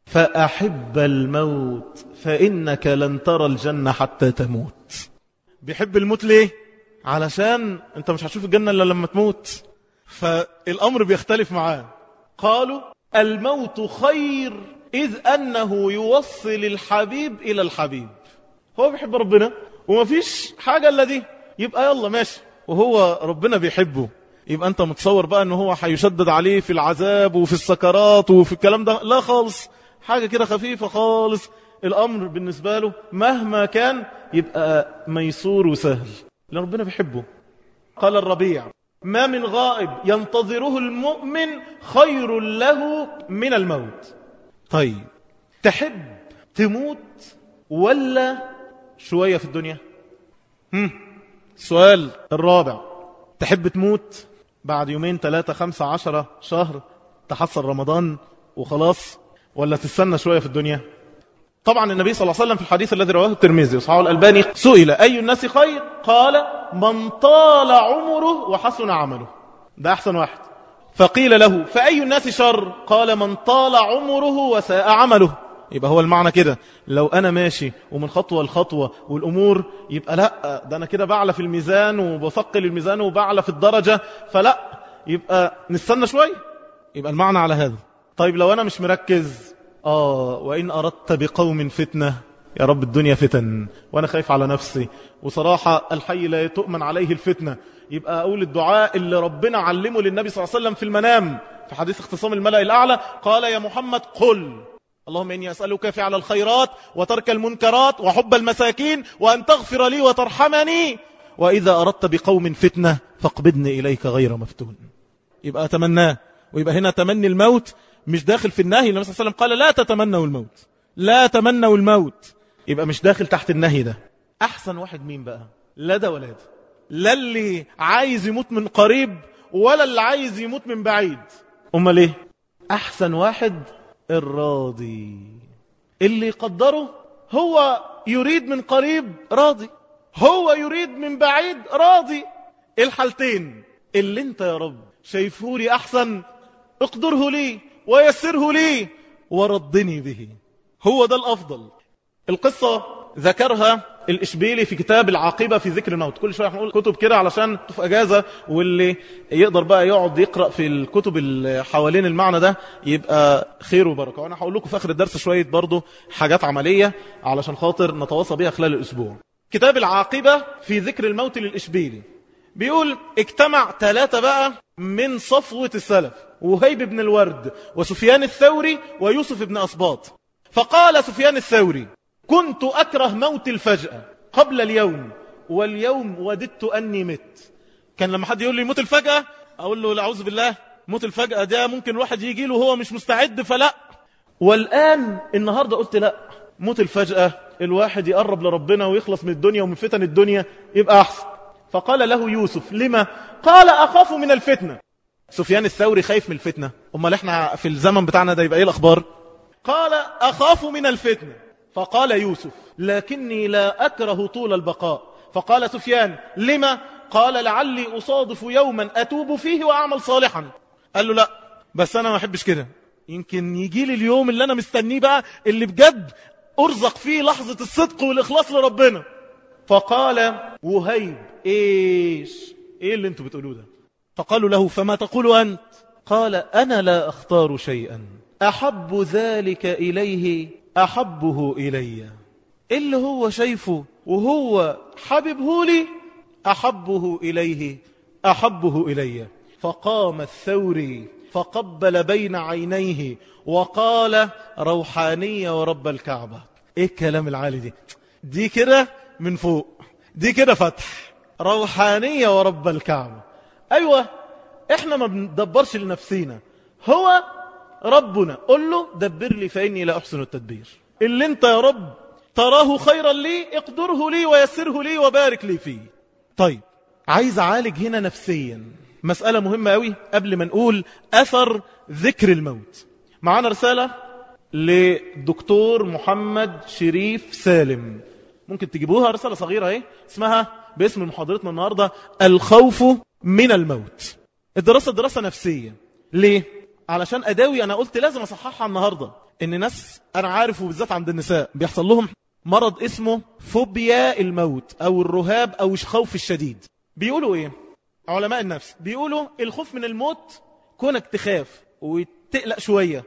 فأحب الموت فإنك لن ترى الجنة حتى تموت. بيحب الموت ليه؟ علشان انت مش هتشوف الجنة إلا لما تموت، فالأمر بيختلف معاه. قالوا الموت خير إذ أنه يوصل الحبيب إلى الحبيب. هو بيحب ربنا ومفيش حاجة إلا دي، يبقى يلا ماشي، وهو ربنا بيحبه، يبقى أنت متصور بقى أنه هو هيشدد عليه في العذاب وفي السكرات وفي الكلام ده؟ لا خالص، حاجة كده خفيفة خالص. الأمر بالنسبة له مهما كان يبقى ميسور وسهل، لأن ربنا بيحبه. قال الربيع ما من غائب ينتظره المؤمن خير له من الموت. طيب تحب تموت ولا شوية في الدنيا؟ السؤال الرابع، تحب تموت بعد 2 3 5 10 شهر تحصل رمضان وخلاص، ولا تستنى شوية في الدنيا؟ طبعا النبي صلى الله عليه وسلم في الحديث الذي رواه الترمذي وصححه الألباني سئل أي الناس خير؟ قال من طال عمره وحسن عمله، ده أحسن واحد. فقيل له فأي الناس شر؟ قال من طال عمره وساء عمله. يبقى هو المعنى كده، لو أنا ماشي ومن خطوة لخطوة والأمور يبقى لا، ده أنا كده بعلى في الميزان وبثقل الميزان وبعلى في الدرجة، فلا يبقى نستنى شوية. يبقى المعنى على هذا. طيب لو أنا مش مركز، وإن أردت بقوم فتنة، يا رب الدنيا فتن وأنا خايف على نفسي، وصراحة الحي لا تؤمن عليه الفتنة، يبقى أقول الدعاء اللي ربنا علمه للنبي صلى الله عليه وسلم في المنام في حديث اختصام الملأ الأعلى، قال يا محمد قل اللهم إني أسألك فعل الخيرات وترك المنكرات وحب المساكين وأن تغفر لي وترحمني، وإذا أردت بقوم فتنة فاقبضني إليك غير مفتون. يبقى أتمناه. ويبقى هنا تمني الموت مش داخل في النهي. النبي صلى الله عليه وسلم قال لا تتمنوا الموت، لا تمنوا الموت، يبقى مش داخل تحت النهي ده. أحسن واحد مين بقى؟ لا ده ولا ده، لا اللي عايز يموت من قريب ولا اللي عايز يموت من بعيد. امال ايه؟ احسن واحد الراضي، اللي يقدره. هو يريد من قريب راضي، هو يريد من بعيد راضي. الحالتين اللي انت يا رب شايفه لي احسن اقدره لي ويسره لي وردني به، هو ده الافضل. القصة ذكرها الإشبيلي في كتاب العاقبة في ذكر الموت. كل شوية هنقول كتب كده علشان في أجازة، واللي يقدر بقى يقعد يقرأ في الكتب اللي حوالين المعنى ده يبقى خير وبركة. وأنا هقول لكم في آخر الدرس شوية برضو حاجات عملية علشان خاطر نتواصى بها خلال الأسبوع. كتاب العاقبة في ذكر الموت للإشبيلي بيقول اجتمع 3 بقى من صفوة السلف، وهيب بن الورد وسفيان الثوري ويوسف بن أصباط. فقال سفيان الثوري: كنت أكره موت الفجأة قبل اليوم، واليوم وددت أني مت. كان لما حد يقول لي موت الفجأة أقول له لأعوذ بالله، موت الفجأة ده ممكن الواحد يجي له وهو مش مستعد، فلا. والآن النهاردة قلت لا، موت الفجأة الواحد يقرب لربنا ويخلص من الدنيا ومن فتن الدنيا يبقى أحسن. فقال له يوسف: لما؟ قال: أخاف من الفتنة. سفيان الثوري خايف من الفتنة، أمال احنا في الزمن بتاعنا ده يبقى ايه الأخبار؟ قال: أخاف من الفتنة. فقال يوسف: لكني لا أكره طول البقاء. فقال سفيان: لما؟ قال: لعلي أصادف يوما أتوب فيه وأعمل صالحا. قال له: لا، بس أنا ما أحبش كده، يمكن يجي لي اليوم اللي أنا مستنيه بقى، اللي بجد أرزق فيه لحظة الصدق والإخلاص لربنا. فقال وهيب: ايه اللي انتوا بتقولوه ده؟ فقالوا له: فما تقول أنت؟ قال: أنا لا أختار شيئا أحب ذلك إليه أحبه إلي. اللي هو شايفه وهو حببه لي أحبه إليه أحبه إلي. فقام الثوري فقبل بين عينيه وقال: روحانية ورب الكعبة. ايه الكلام العالي دي كده من فوق، دي كده فتح. روحانية ورب الكعبة. أيوة، احنا ما بندبرش لنفسينا، هو ربنا. قل له: دبر لي فإني لا أحسن التدبير. اللي انت يا رب تراه خيرا لي اقدره لي ويسره لي وبارك لي فيه. طيب، عايز أعالج هنا نفسيا مسألة مهمة قوي قبل ما نقول أثر ذكر الموت. معانا رسالة لدكتور محمد شريف سالم، ممكن تجيبوها، رسالة صغيرة اهي اسمها باسم محاضرتنا النهاردة: الخوف من الموت. الدراسة دراسة نفسية. ليه؟ علشان أداوي أنا قلت لازم أصححها النهاردة، إن ناس أنا عارف وبالذات عند النساء بيحصل لهم مرض اسمه فوبيا الموت أو الرهاب أو الخوف الشديد. بيقولوا إيه علماء النفس؟ بيقولوا الخوف من الموت كونك تخاف وتقلق شوية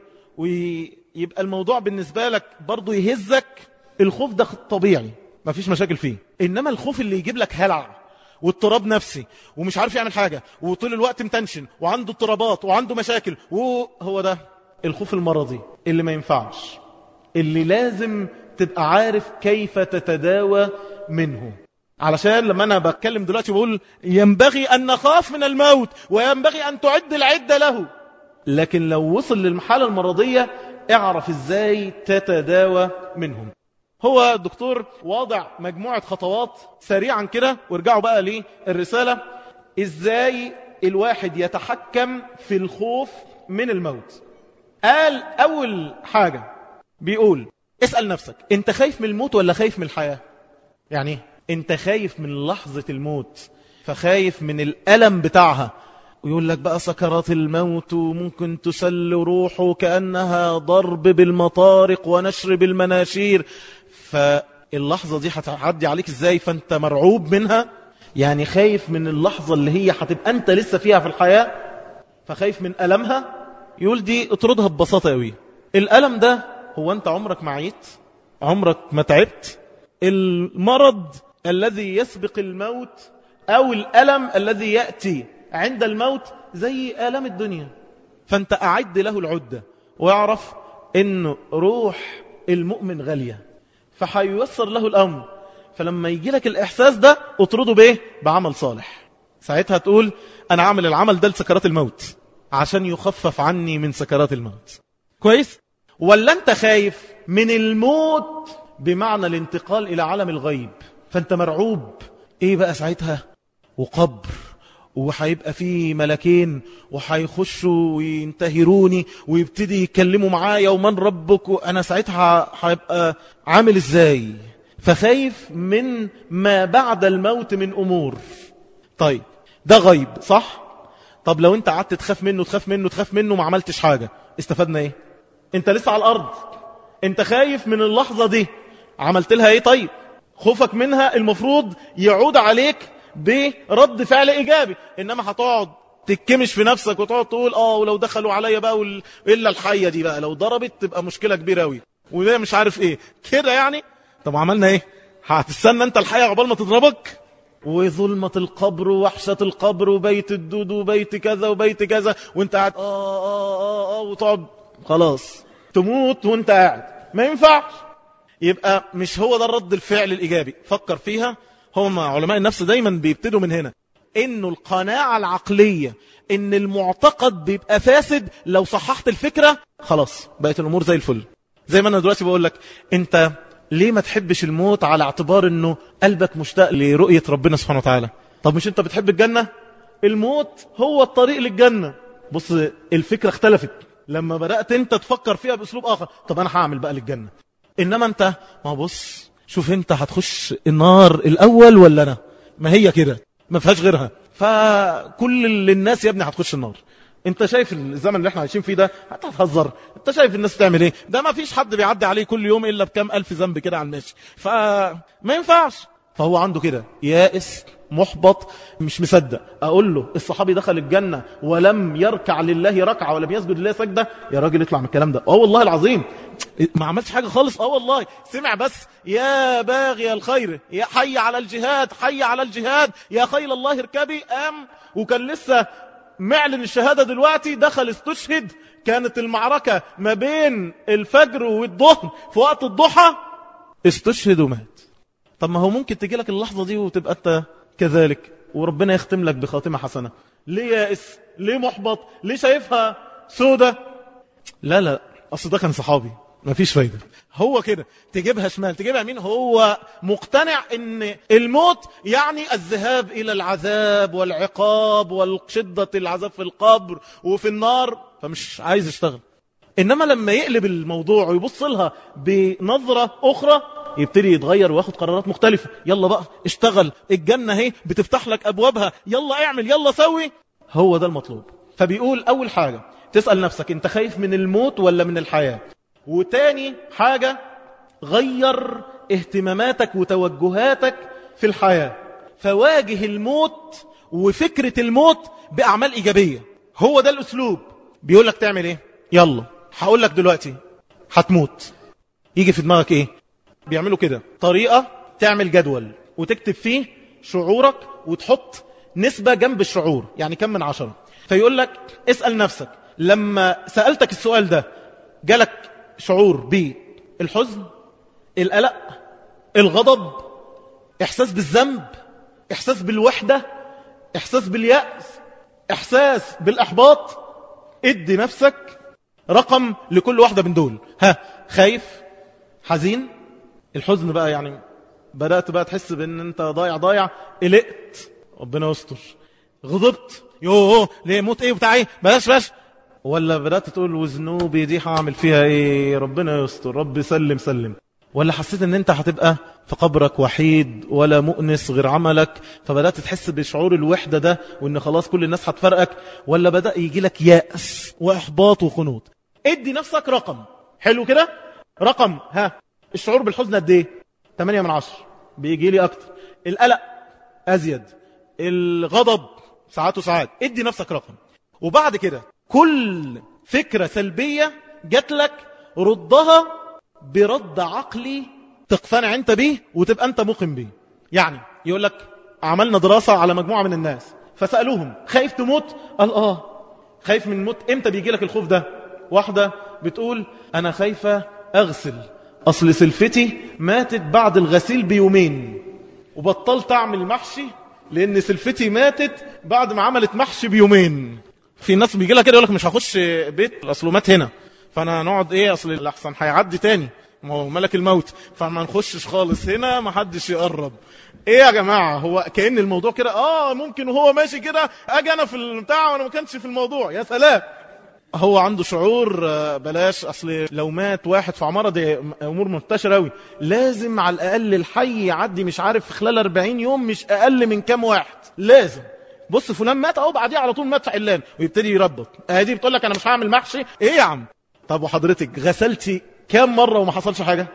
ويبقى الموضوع بالنسبة لك برضو يهزك، الخوف ده طبيعي ما فيش مشاكل فيه. إنما الخوف اللي يجيب لك هلع واضطراب نفسي ومش عارف يعمل حاجة وطول الوقت متنشن وعنده اضطرابات وعنده مشاكل، وهو ده الخوف المرضي اللي ما ينفعش، اللي لازم تبقى عارف كيف تتداوى منه. علشان لما أنا بتكلم دلوقتي بقول ينبغي أن نخاف من الموت وينبغي أن تعد العدة له، لكن لو وصل للمحالة المرضية اعرف ازاي تتداوى منهم. هو الدكتور واضع مجموعة خطوات سريعا كده، وارجعوا بقى للرسالة ازاي الواحد يتحكم في الخوف من الموت. قال أول حاجة بيقول اسأل نفسك، انت خايف من الموت ولا خايف من الحياة؟ يعني انت خايف من لحظة الموت فخايف من الألم بتاعها، ويقول لك بقى سكرات الموت وممكن تسل روحه كأنها ضرب بالمطارق ونشر بالمناشير، فاللحظة دي هتعدي عليك ازاي؟ فانت مرعوب منها، يعني خايف من اللحظة اللي هي هتبقى انت لسه فيها في الحياة، فخايف من ألمها. يقول دي اطردها ببساطة قوي. الألم ده هو انت عمرك ما عيت؟ عمرك ما تعبت؟ المرض الذي يسبق الموت أو الألم الذي يأتي عند الموت زي آلام الدنيا، فانت أعد له العدة ويعرف ان روح المؤمن غالية فحييسر له الأمر. فلما يجي لك الإحساس ده اطرده به بعمل صالح، ساعتها تقول أنا عامل العمل ده لسكرات الموت عشان يخفف عني من سكرات الموت. كويس؟ ولا انت خايف من الموت بمعنى الانتقال إلى عالم الغيب، فانت مرعوب ايه بقى ساعتها؟ وقبر وهيبقى فيه ملكين وهيخشوا وينتهروني ويبتدي يتكلموا معايا ومن ربك، وأنا ساعتها هيبقى عامل إزاي؟ فخايف من ما بعد الموت من أمور. طيب ده غيب صح؟ طب لو انت قعدت تخاف منه ما عملتش حاجة، استفدنا ايه؟ انت لسه على الأرض، انت خايف من اللحظة دي، عملت لها ايه؟ طيب خوفك منها المفروض يعود عليك برد فعل إيجابي، إنما هتقعد تتكمش في نفسك وتقعد تقول ولو دخلوا عليا بقى إلا الحية دي بقى لو ضربت تبقى مشكلة كبيرة أوي وده مش عارف إيه كده يعني. طب عملنا إيه؟ هتستنى أنت الحية عقبال ما تضربك؟ وظلمة القبر ووحشة القبر وبيت الدود وبيت كذا وبيت كذا وانت قاعد وتقعد خلاص تموت وانت قاعد، ما ينفعش. يبقى مش هو ده الرد الفعل الإيجابي. فكر فيها. هم علماء النفس دايما بيبتدوا من هنا، انه القناعة العقلية ان المعتقد بيبقى فاسد، لو صححت الفكرة خلاص بقت الامور زي الفل. زي ما انا دلوقتي بقول لك، انت ليه ما تحبش الموت على اعتبار انه قلبك مشتاق لرؤية ربنا سبحانه وتعالى؟ طب مش انت بتحب الجنة؟ الموت هو الطريق للجنة. بص الفكرة اختلفت لما بدأت انت تفكر فيها باسلوب اخر. طب انا هعمل بقى للجنة، انما انت ما بص شوف انت هتخش النار الاول ولا انا؟ ما هي كده ما فيهاش غيرها. فكل الناس يا ابني هتخش النار. انت شايف الزمن اللي احنا عايشين فيه ده؟ هتهزر؟ انت شايف الناس تعمل ايه؟ ده ما فيش حد بيعدي عليه كل يوم الا بكام الف ذنب كده على الماشي، فما ينفعش. فهو عنده كده يائس محبط مش مصدق. اقول له الصحابي دخل الجنة ولم يركع لله ركعة ولم يسجد لله سجدة؟ يا راجل اطلع من الكلام ده. والله العظيم ما عملش حاجة خالص. والله سمع بس يا باغي الخير يا حي على الجهاد حي على الجهاد يا خيل الله اركبي، وكان لسه معلن الشهادة دلوقتي، دخل استشهد. كانت المعركة ما بين الفجر والظهر في وقت الضحى، استشهد ومات. طب ما هو ممكن تجي لك اللحظة دي وتبقى انت كذلك وربنا يختم لك بخاتمة حسنة. ليه يائس؟ ليه محبط؟ ليه شايفها سودة؟ لا اصل ده كان صحابي، مفيش فايدة. هو كده تجيبها شمال تجيبها يمين، هو مقتنع ان الموت يعني الذهاب الى العذاب والعقاب والشدة العذاب في القبر وفي النار، فمش عايز يشتغل. انما لما يقلب الموضوع ويبص لها بنظرة اخرى يبتدي يتغير وياخد قرارات مختلفة. يلا بقى اشتغل، الجنة اهي بتفتح لك ابوابها، يلا اعمل يلا سوي. هو ده المطلوب. فبيقول اول حاجة تسأل نفسك انت خايف من الموت ولا من الحياة؟ وتاني حاجة غير اهتماماتك وتوجهاتك في الحياة، فواجه الموت وفكرة الموت بأعمال إيجابية. هو ده الأسلوب. بيقول لك تعمل ايه؟ يلا هقول لك دلوقتي هتموت، يجي في دماغك ايه؟ بيعملوا كده طريقة، تعمل جدول وتكتب فيه شعورك وتحط نسبة جنب الشعور، يعني كم من 10. فيقول لك اسأل نفسك لما سألتك السؤال ده جالك شعور بالحزن، القلق، الغضب، احساس بالذنب، احساس بالوحدة، احساس باليأس، احساس بالاحباط، ادي نفسك رقم لكل واحدة من دول. خايف، حزين، الحزن بقى يعني بدأت بقى تحس بان انت ضايع، قلقت، ربنا يستر، غضبت، يوه ليه موت ايه وبتاع ايه بلاش، ولا بدأت تقول وذنوبي دي هعمل فيها ايه، ربنا يستر، رب سلم، ولا حسيت ان انت هتبقى في قبرك وحيد ولا مؤنس غير عملك، فبدأت تحس بشعور الوحدة ده وان خلاص كل الناس هتفرقك، ولا بدأ يجي لك يأس واحباط وخنوط. ادي نفسك رقم حلو كده، رقم. الشعور بالحزن قد ايه؟ 8 من 10. بيجي لي اكتر. القلق ازيد، الغضب ساعات وساعات. ادي نفسك رقم. وبعد كده كل فكرة سلبية جات لك ردها برد عقلي تقتنع انت بيه وتبقى انت موقن بيه. يعني يقول لك عملنا دراسة على مجموعة من الناس فسألوهم خايف تموت؟ قال خايف من الموت. امتى بيجي لك الخوف ده؟ واحدة بتقول انا خايفة اغسل، اصل سلفتي ماتت بعد الغسيل بيومين وبطلت اعمل محشي لان سلفتي ماتت بعد ما عملت محشي بيومين. في ناس بيجي لها كده يقول لك مش هخش بيت اصله مات هنا، فانا نقعد ايه اصل الاحسن هيعدي تاني، ما هو ملك الموت، فما نخشش خالص هنا، ما حدش يقرب. ايه يا جماعة، هو كأن الموضوع كده ممكن وهو ماشي كده اجي انا في البتاع وانا ما كانش في الموضوع. يا سلام، هو عنده شعور بلاش، اصل لو مات واحد في عمارة دي امور منتشرة قوي، لازم على الاقل الحي يعدي مش عارف في خلال 40 يوم مش اقل من كام واحد لازم. بص فلان مات اهو، بعديه على طول مات علان، ويبتدي يربط. دي بتقول لك انا مش هعمل محشي. ايه يا عم؟ طب وحضرتك غسلتي كام مرة وما حصلش حاجة؟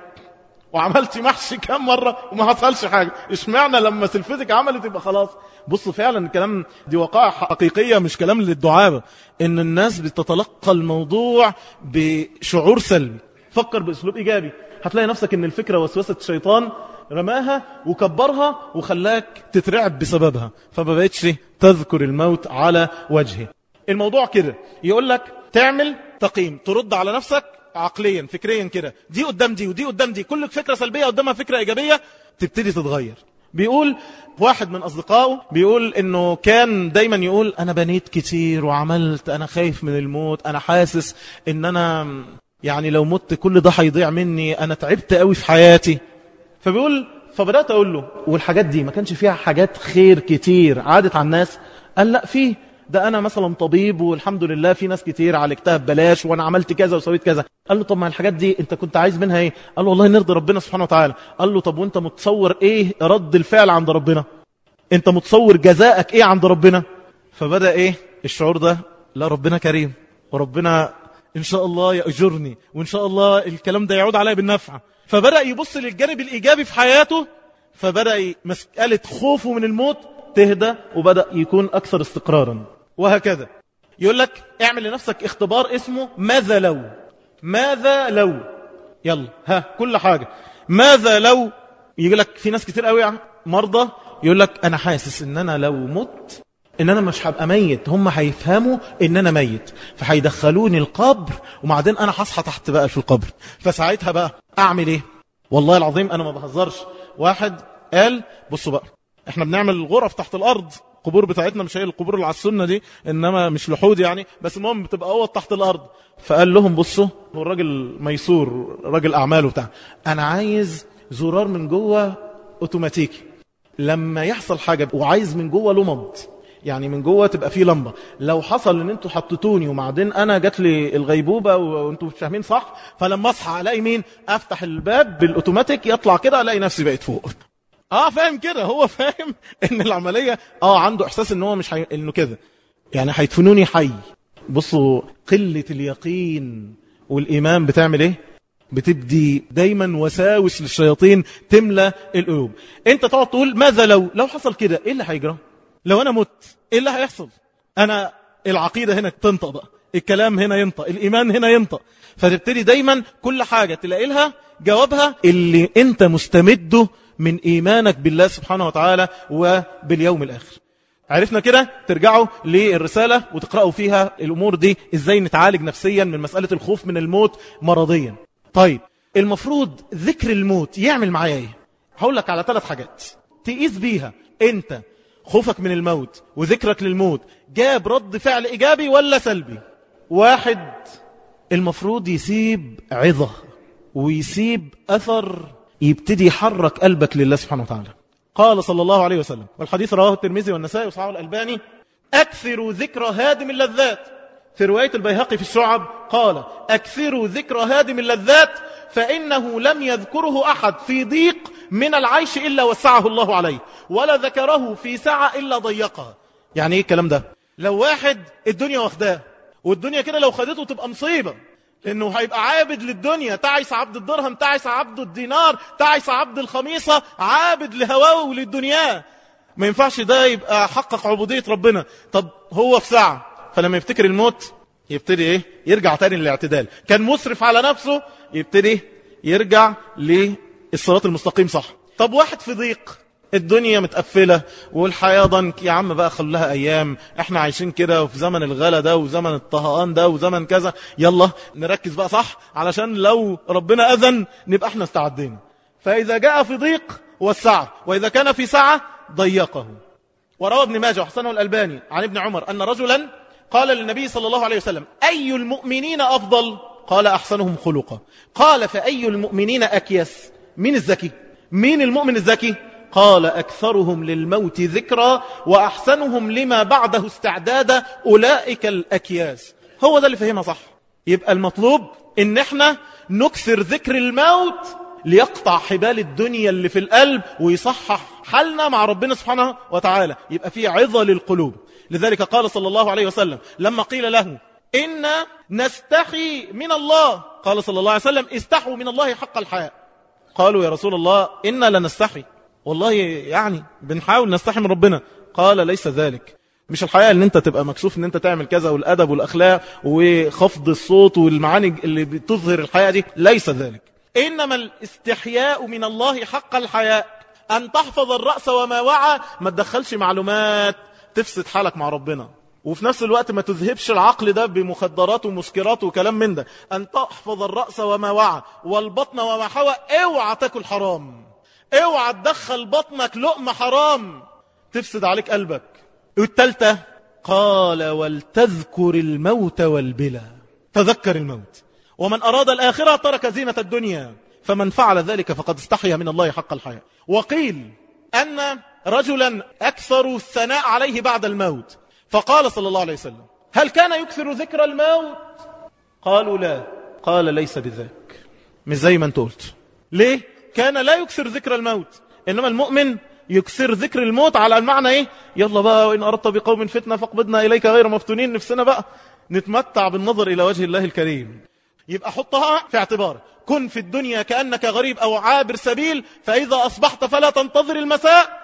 وعملتي محشي كام مرة وما حصلش حاجة؟ اشمعنى لما سلفتك عملت يبقى خلاص؟ بصوا فعلا الكلام دي وقائع حقيقية، مش كلام للدعابة، ان الناس بتتلقى الموضوع بشعور سلبي. فكر باسلوب ايجابي، هتلاقي نفسك ان الفكرة وسوسة الشيطان رماها وكبرها وخلاك تترعب بسببها، فما بقتش تذكر الموت على وجهه. الموضوع كده يقول لك تعمل تقييم، ترد على نفسك عقليا فكريا كده، دي قدام دي ودي قدام دي، كل فكرة سلبية قدامها فكرة إيجابية تبتدي تتغير. بيقول واحد من أصدقائه بيقول إنه كان دايما يقول أنا بنيت كتير وعملت، أنا خايف من الموت، أنا حاسس إن أنا يعني لو مت كل ده هيضيع مني، أنا تعبت قوي في حياتي. فبيقول فبدأت أقول له والحاجات دي ما كانش فيها حاجات خير كتير عادت على الناس؟ قال لا فيه، ده أنا مثلا طبيب والحمد لله في ناس كتير عالجتها ببلاش وأنا عملت كذا وسويت كذا. قال له طب ما الحاجات دي أنت كنت عايز منها إيه؟ قال له والله نرضي ربنا سبحانه وتعالى. قال له طب وأنت متصور إيه رد الفعل عند ربنا؟ أنت متصور جزاءك إيه عند ربنا؟ فبدأ إيه الشعور ده، لا ربنا كريم وربنا إن شاء الله يأجرني وإن شاء الله الكلام ده يعود عليا بالنفع. فبدأ يبص للجانب الإيجابي في حياته، فبدأ مسألة خوفه من الموت تهدى وبدأ يكون أكثر استقرارا. وهكذا يقول لك اعمل لنفسك اختبار اسمه ماذا لو. ماذا لو، يلا كل حاجة ماذا لو. يقول لك في ناس كتير قوي مرضى يقول لك انا حاسس ان انا لو مت ان انا مش هبقى ميت، هم هيفهموا ان انا ميت فهيدخلوني القبر وبعدين انا هصحى تحت بقى في القبر، فساعتها بقى اعمل ايه؟ والله العظيم انا ما بهزرش. واحد قال بصوا بقى احنا بنعمل غرف تحت الارض، القبور بتاعتنا مش هي القبور اللي على السنة دي، انما مش لحود يعني، بس المهم بتبقى اوض تحت الارض. فقال لهم بصوا، هو الراجل ميسور راجل اعماله بتاع، انا عايز زرار من جوه اوتوماتيكي، لما يحصل حاجة وعايز من جوه لمض، يعني من جوه تبقى فيه لمبة، لو حصل ان انتوا حطيتوني وبعدين انا جات لي الغيبوبة وانتوا مش فاهمين صح، فلما اصحى الاقي مين؟ افتح الباب بالاوتوماتيك يطلع كده الاقي نفسي بقيت فوق. فاهم كده، هو فاهم ان العملية عنده احساس ان هو مش انه كده يعني هيدفنوني حي. بصوا قلة اليقين والايمان بتعمل ايه؟ بتبدي دايما وساوس للشياطين تملى القلوب. انت تقعد تقول ماذا لو حصل كده، ايه اللي هيجرى؟ لو انا مت ايه اللي هيحصل؟ انا العقيدة هنا تنطق بقى، الكلام هنا ينطق، الايمان هنا ينطق، فتبتدي دايما كل حاجة تلاقي لها جوابها اللي انت مستمده من ايمانك بالله سبحانه وتعالى وباليوم الاخر. عرفنا كده، ترجعوا للرسالة وتقرأوا فيها الامور دي ازاي نتعالج نفسيا من مسألة الخوف من الموت مرضيا. طيب المفروض ذكر الموت يعمل معايا ايه؟ هقول لك على 3 حاجات تقيس بيها انت خوفك من الموت وذكرك للموت جاب رد فعل ايجابي ولا سلبي. 1، المفروض يسيب عظة ويسيب اثر يبتدي يحرك قلبك لله سبحانه وتعالى. قال صلى الله عليه وسلم، والحديث رواه الترمذي والنسائي وصححه الألباني، أكثروا ذكر هادم اللذات. في رواية البيهقي في الشعب قال أكثروا ذكر هادم اللذات فإنه لم يذكره أحد في ضيق من العيش إلا وسعه الله عليه، ولا ذكره في سعة إلا ضيقها. يعني إيه الكلام ده؟ لو واحد الدنيا واخداه، والدنيا كده لو خدته تبقى مصيبة، لأنه هيبقى عابد للدنيا، تعيس عبد الدرهم، تعيس عبد الدينار، تعيس عبد الخميصة، عابد لهواه وللدنيا. ما ينفعش ده يبقى حقق عبودية ربنا. طب هو في ساعة، فلما يفتكر الموت يبتدي ايه؟ يرجع تاني للاعتدال. كان مسرف على نفسه يبتدي يرجع للصراط المستقيم صح. طب واحد في ضيق، الدنيا متقفلة والحياة ضنك، يا عم بقى خلها ايام، احنا عايشين كده وفي زمن الغلا ده وزمن الطهقان ده وزمن كذا، يلا نركز بقى صح علشان لو ربنا اذن نبقى احنا استعدينا. فاذا جاء في ضيق وسعه، واذا كان في سعة ضيقه. وروى ابن ماجه وحسنه الألباني عن ابن عمر أن رجلا قال للنبي صلى الله عليه وسلم أي المؤمنين أفضل؟ قال أحسنهم خلقا. قال فأي المؤمنين أكيس؟ مين الذكي؟ مين المؤمن الذكي؟ قال أكثرهم للموت ذكرى وأحسنهم لما بعده استعدادا، أولئك الأكياس. هو ده اللي فهمها صح. يبقى المطلوب إن احنا نكثر ذكر الموت ليقطع حبال الدنيا اللي في القلب ويصحح حالنا مع ربنا سبحانه وتعالى، يبقى فيه عظة للقلوب. لذلك قال صلى الله عليه وسلم لما قيل له إن نستحي من الله، قال صلى الله عليه وسلم استحوا من الله حق الحياء. قالوا يا رسول الله إنا لنستحي، والله يعني بنحاول نستحي من ربنا. قال ليس ذلك، مش الحياء ان انت تبقى مكسوف ان انت تعمل كذا، والادب والاخلاق وخفض الصوت والمعاني اللي بتظهر الحياء دي، ليس ذلك. انما الاستحياء من الله حق الحياء ان تحفظ الرأس وما وعى، ما تدخلش معلومات تفسد حالك مع ربنا، وفي نفس الوقت ما تذهبش العقل ده بمخدرات ومسكرات وكلام من ده. ان تحفظ الرأس وما وعى والبطن وما حوى، اوعى تاكل حرام، اوعى تدخل بطنك لقمة حرام تفسد عليك قلبك. والثالثة قال ولتذكر الموت والبلى، تذكر الموت. ومن أراد الآخرة ترك زينة الدنيا، فمن فعل ذلك فقد استحيا من الله حق الحياء. وقيل أن رجلا أكثر الثناء عليه بعد الموت، فقال صلى الله عليه وسلم هل كان يكثر ذكر الموت؟ قالوا لا. قال ليس بذاك، مش زي ما انت قلت. ليه؟ كان لا يكثر ذكر الموت، إنما المؤمن يكثر ذكر الموت على المعنى ايه؟ يلا بقى وإن أردت بقوم فتنة فاقبضنا إليك غير مفتونين، نفسنا بقى نتمتع بالنظر إلى وجه الله الكريم. يبقى حطها في اعتبارك، كن في الدنيا كأنك غريب أو عابر سبيل، فإذا أصبحت فلا تنتظر المساء،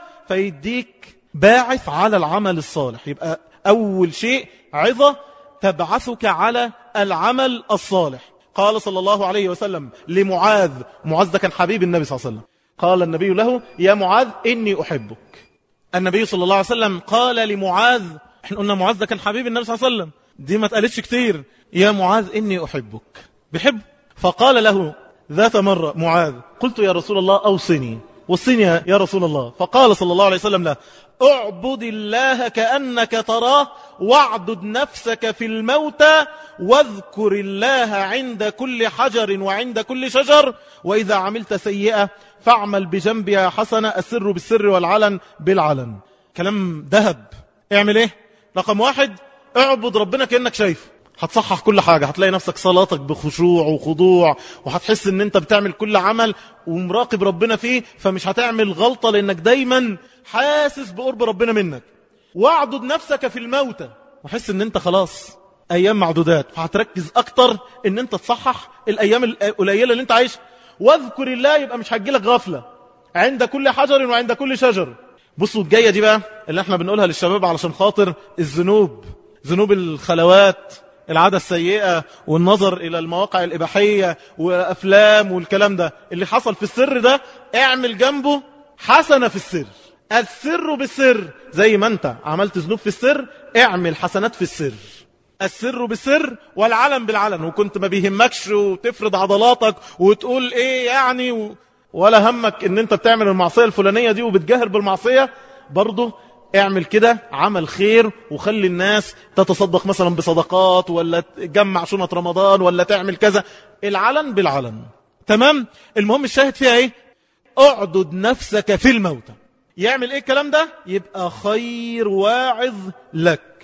فيديك باعث على العمل الصالح. يبقى أول شيء عظة تبعثك على العمل الصالح. قال صلى الله عليه وسلم لمعاذ، معاذ ده كان حبيب النبي صلى الله عليه وسلم، قال النبي له يا معاذ إني أحبك. النبي صلى الله عليه وسلم قال لمعاذ، احنا قلنا معاذ ده كان حبيب النبي صلى الله عليه وسلم، دي ما تقالتش كتير، يا معاذ إني أحبك، بحب. فقال له ذات مرة معاذ قلت يا رسول الله أوصني، وصني يا رسول الله. فقال صلى الله عليه وسلم له اعبد الله كأنك تراه، واعدد نفسك في الموتى، واذكر الله عند كل حجر وعند كل شجر، وإذا عملت سيئة فاعمل بجنبها حسنة، السر بالسر والعلن بالعلن. كلام ذهب. اعمل ايه؟ رقم 1 اعبد ربنا كأنك شايفه، هتصحح كل حاجة، هتلاقي نفسك صلاتك بخشوع وخضوع، وهتحس ان انت بتعمل كل عمل ومراقب ربنا فيه، فمش هتعمل غلطة لانك دايما حاسس بقرب ربنا منك. واعدد نفسك في الموتى، وحس ان انت خلاص ايام معدودات، فهتركز اكتر ان انت تصحح الايام القليلة اللي انت عايش. واذكر الله، يبقى مش هتجيلك غفلة عند كل حجر وعند كل شجر. بصوا الجاية دي بقى اللي احنا بنقولها للشباب علشان خاطر الذنوب، ذنوب الخلوات، العادة السيئة والنظر إلى المواقع الإباحية وأفلام والكلام ده اللي حصل في السر ده، اعمل جنبه حسنة في السر. السر بالسر، زي ما انت عملت ذنوب في السر اعمل حسنات في السر. السر بالسر والعلن بالعلن. وكنت ما بيهمكش وتفرض عضلاتك وتقول ايه يعني ولا همك ان انت بتعمل المعصية الفلانية دي وبتجاهر بالمعصية، برضه اعمل كده عمل خير، وخلي الناس تتصدق مثلا بصدقات، ولا تجمع شنط رمضان، ولا تعمل كذا، العلن بالعلن. تمام؟ المهم الشاهد فيها ايه؟ اعدد نفسك في الموتى. يعمل ايه الكلام ده؟ يبقى خير واعظ لك.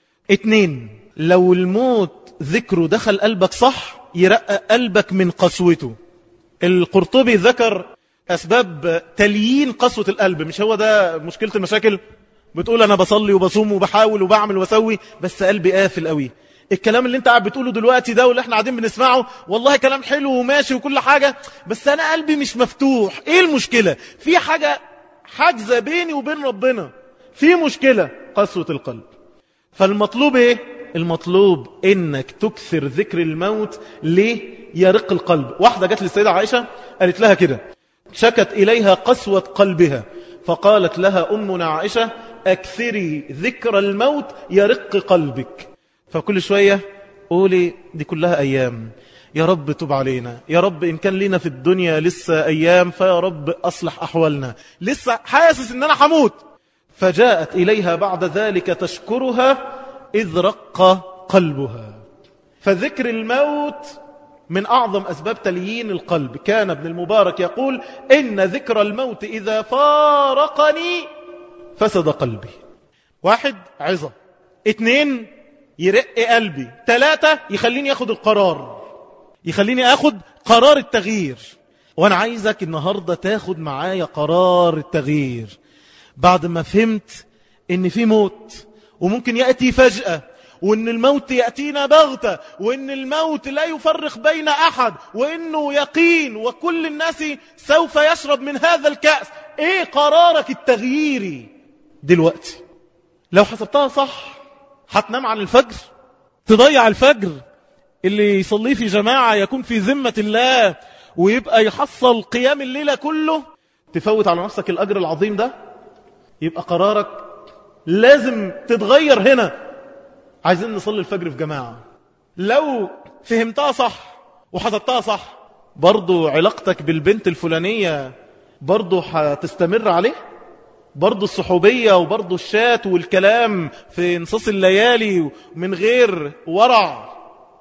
2 لو الموت ذكره دخل قلبك صح، يرقق قلبك من قسوته. القرطبي ذكر أسباب تليين قسوة القلب. مش هو ده مشكلة المشاكل؟ بتقول أنا بصلي وبصوم وبحاول وبعمل وسوي، بس قلبي قافل قوي. الكلام اللي انت قاعد بتقوله دلوقتي ده واللي احنا قاعدين بنسمعه والله كلام حلو وماشي وكل حاجة، بس أنا قلبي مش مفتوح. ايه المشكلة؟ في حاجة حاجزة بيني وبين ربنا، في مشكلة، قسوة القلب. فالمطلوب ايه؟ المطلوب انك تكثر ذكر الموت ليه؟ يرق القلب. واحدة جت للسيدة عائشة قالت لها كده، شكت إليها قسوة قلبها، فقالت لها أمنا عائشة أكثري ذكر الموت يرق قلبك. فكل شوية قولي دي كلها أيام، يا رب تب علينا، يا رب إن كان لنا في الدنيا لسه أيام فيا رب أصلح أحوالنا، لسه حاسس إن أنا حموت. فجاءت إليها بعد ذلك تشكرها إذ رق قلبها. فذكر الموت من أعظم أسباب تليين القلب. كان ابن المبارك يقول إن ذكر الموت إذا فارقني فسد قلبي. 1 عظة، 2 يرق قلبي، 3 يخليني أخذ القرار، يخليني أخذ قرار التغيير. وأنا عايزك النهاردة تاخد معايا قرار التغيير بعد ما فهمت إن في موت وممكن يأتي فجأة، وإن الموت يأتينا بغتة، وإن الموت لا يفرق بين أحد، وإنه يقين وكل الناس سوف يشرب من هذا الكأس. إيه قرارك التغييري دلوقتي؟ لو حسبتها صح هتنام عن الفجر، تضيع الفجر اللي يصليه في جماعة يكون في ذمة الله ويبقى يحصل قيام الليلة كله، تفوت على نفسك الأجر العظيم ده. يبقى قرارك لازم تتغير هنا. عايزين نصلي الفجر في جماعة. لو فهمتها صح وحسبتها صح، برضو علاقتك بالبنت الفلانية برضو هتستمر عليه، برضو الصحوبية وبرضو الشات والكلام في نصاص الليالي من غير ورع،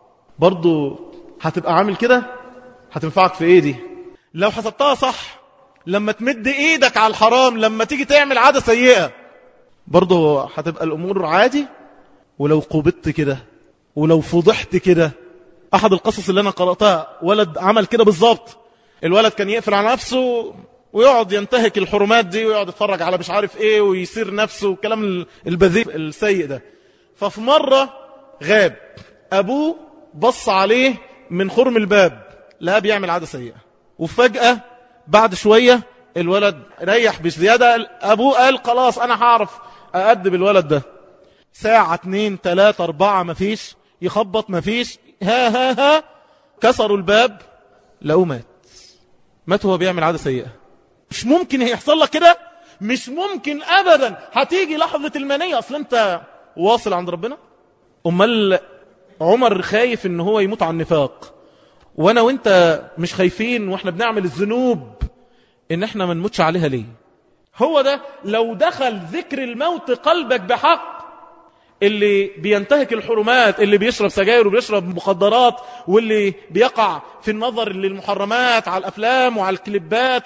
برضو هتبقى عامل كده. هتنفعك في ايه دي؟ لو حسبتها صح، لما تمد ايدك على الحرام، لما تيجي تعمل عادة سيئة، برضو هتبقى الامور عادي. ولو قبضت كده، ولو فضحت كده، احد القصص اللي انا قرأتها ولد عمل كده بالظبط. الولد كان يقفل على نفسه ويقعد ينتهك الحرمات دي ويقعد يتفرج على مش عارف ايه ويصير نفسه والكلام البذيء السيء ده. ففي مرة غاب، ابوه بص عليه من خرم الباب، لا بيعمل عادة سيئة. وفجأة بعد شوية الولد ريح بزيادة، ابوه قال خلاص انا هعرف اأدب الولد ده. ساعة 2 3 4 مفيش، يخبط مفيش، ها كسروا الباب لقوه مات وهو بيعمل عادة سيئة. مش ممكن يحصل لك كده، مش ممكن ابدا. هتيجي لحظة المنية، اصلا انت واصل عند ربنا. امال عمر خايف ان هو يموت عن النفاق، وانا وانت مش خايفين واحنا بنعمل الذنوب ان احنا ما نموتش عليها ليه؟ هو ده لو دخل ذكر الموت قلبك بحق، اللي بينتهك الحرمات، اللي بيشرب سجاير وبيشرب مخدرات، واللي بيقع في النظر للمحرمات على الافلام وعلى الكليبات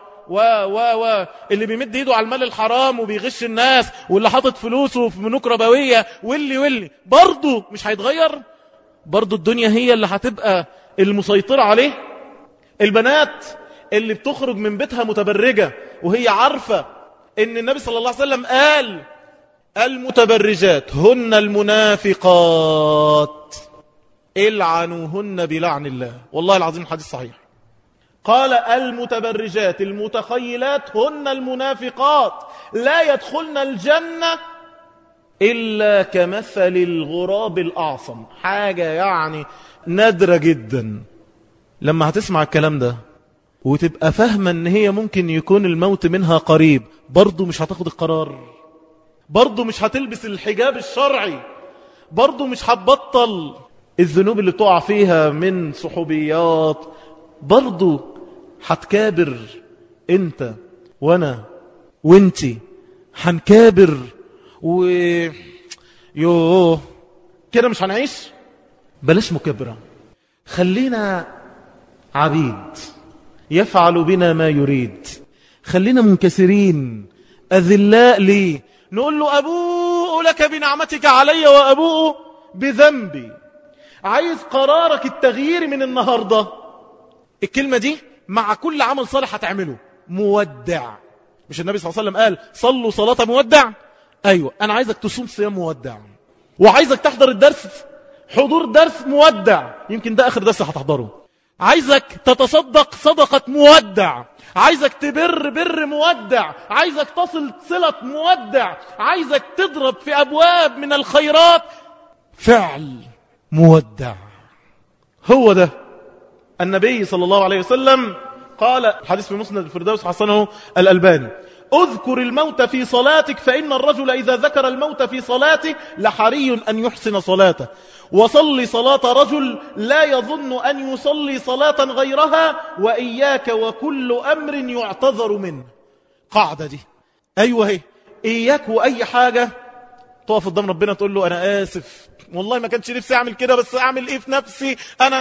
اللي بيمد ايده على المال الحرام وبيغش الناس، واللي حاطط فلوسه في بنوك ربويه، واللي برضه مش هيتغير. برضه الدنيا هي اللي هتبقى المسيطرة عليه. البنات اللي بتخرج من بيتها متبرجة وهي عارفة ان النبي صلى الله عليه وسلم قال المتبرجات هن المنافقات العنوهن بلعن الله. والله العظيم الحديث صحيح. قال المتبرجات المتخيلات هن المنافقات لا يدخلن الجنة إلا كمثل الغراب الأعصم. حاجة يعني نادرة جدا. لما هتسمع الكلام ده وتبقى فاهمة ان هي ممكن يكون الموت منها قريب، برضو مش هتاخد القرار، برضو مش هتلبس الحجاب الشرعي، برضو مش هتبطل الذنوب اللي تقع فيها من صحوبيات، برضو هتكابر. انت وانا وانتي هنكابر يوه كده مش هنعيش. بلاش مكبرة، خلينا عبيد يفعل بنا ما يريد. خلينا منكسرين أذلاء لي، نقول له أبوء لك بنعمتك علي وأبوء بذنبي. عايز قرارك التغيير من النهاردة. الكلمة دي مع كل عمل صالح هتعمله. مودع. مش النبي صلى الله عليه وسلم قال صلوا صلاة مودع؟ أيوة، أنا عايزك تصوم صيام مودع، وعايزك تحضر الدرس حضور درس مودع، يمكن ده آخر درس هتحضره. عايزك تتصدق صدقة مودع، عايزك تبر بر مودع، عايزك تصل صلة مودع، عايزك تضرب في أبواب من الخيرات فعل مودع. هو ده النبي صلى الله عليه وسلم قال، حديث في مسند الفردوس حسنه الألباني: اذكر الموت في صلاتك فإن الرجل إذا ذكر الموت في صلاته لحري أن يحسن صلاته، وصل صلاة رجل لا يظن أن يصلي صلاة غيرها، وإياك وكل أمر يعتذر منه. قاعدة دي، أيوة هي، إياك وأي حاجة تقف قدام ربنا تقول له أنا آسف والله ما كانش نفسي أعمل كده، بس أعمل إيه في نفسي أنا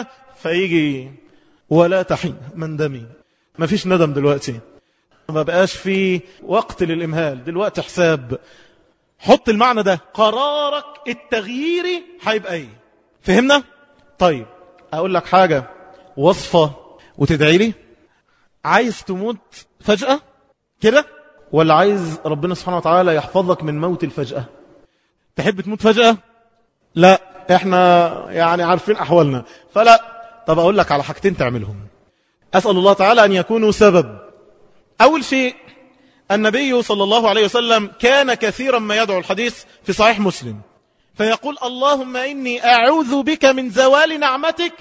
فيجي ولا تحين من دمي. ما فيش ندم دلوقتي، ما بقاش في وقت للإمهال، دلوقتي حساب. حط المعنى ده، قرارك التغييري هيبقى ايه؟ فهمنا؟ طيب اقول لك حاجة وصفة وتدعي لي. عايز تموت فجأة كده، ولا عايز ربنا سبحانه وتعالى يحفظك من موت الفجأة؟ تحب تموت فجأة؟ لا، احنا يعني عارفين احوالنا فلا. طب اقول لك على حاجتين تعملهم، اسأل الله تعالى ان يكونوا سبب. اول شيء، النبي صلى الله عليه وسلم كان كثيرا ما يدعو، الحديث في صحيح مسلم، فيقول اللهم إني أعوذ بك من زوال نعمتك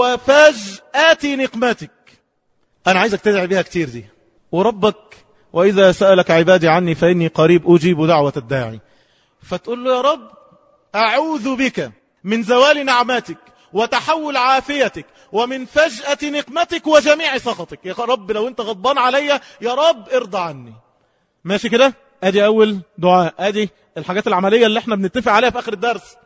وفجأة نقمتك. أنا عايزك تدعي بها كتير دي. وربك وإذا سألك عبادي عني فإني قريب أجيب دعوة الداعي. فتقول له يا رب أعوذ بك من زوال نعمتك وتحول عافيتك ومن فجأة نقمتك وجميع سخطك. يا رب لو أنت غضبان عليا يا رب ارضى عني. ماشي كده؟ ادي اول دعاء، ادي الحاجات العملية اللي احنا بنتفق عليها في اخر الدرس.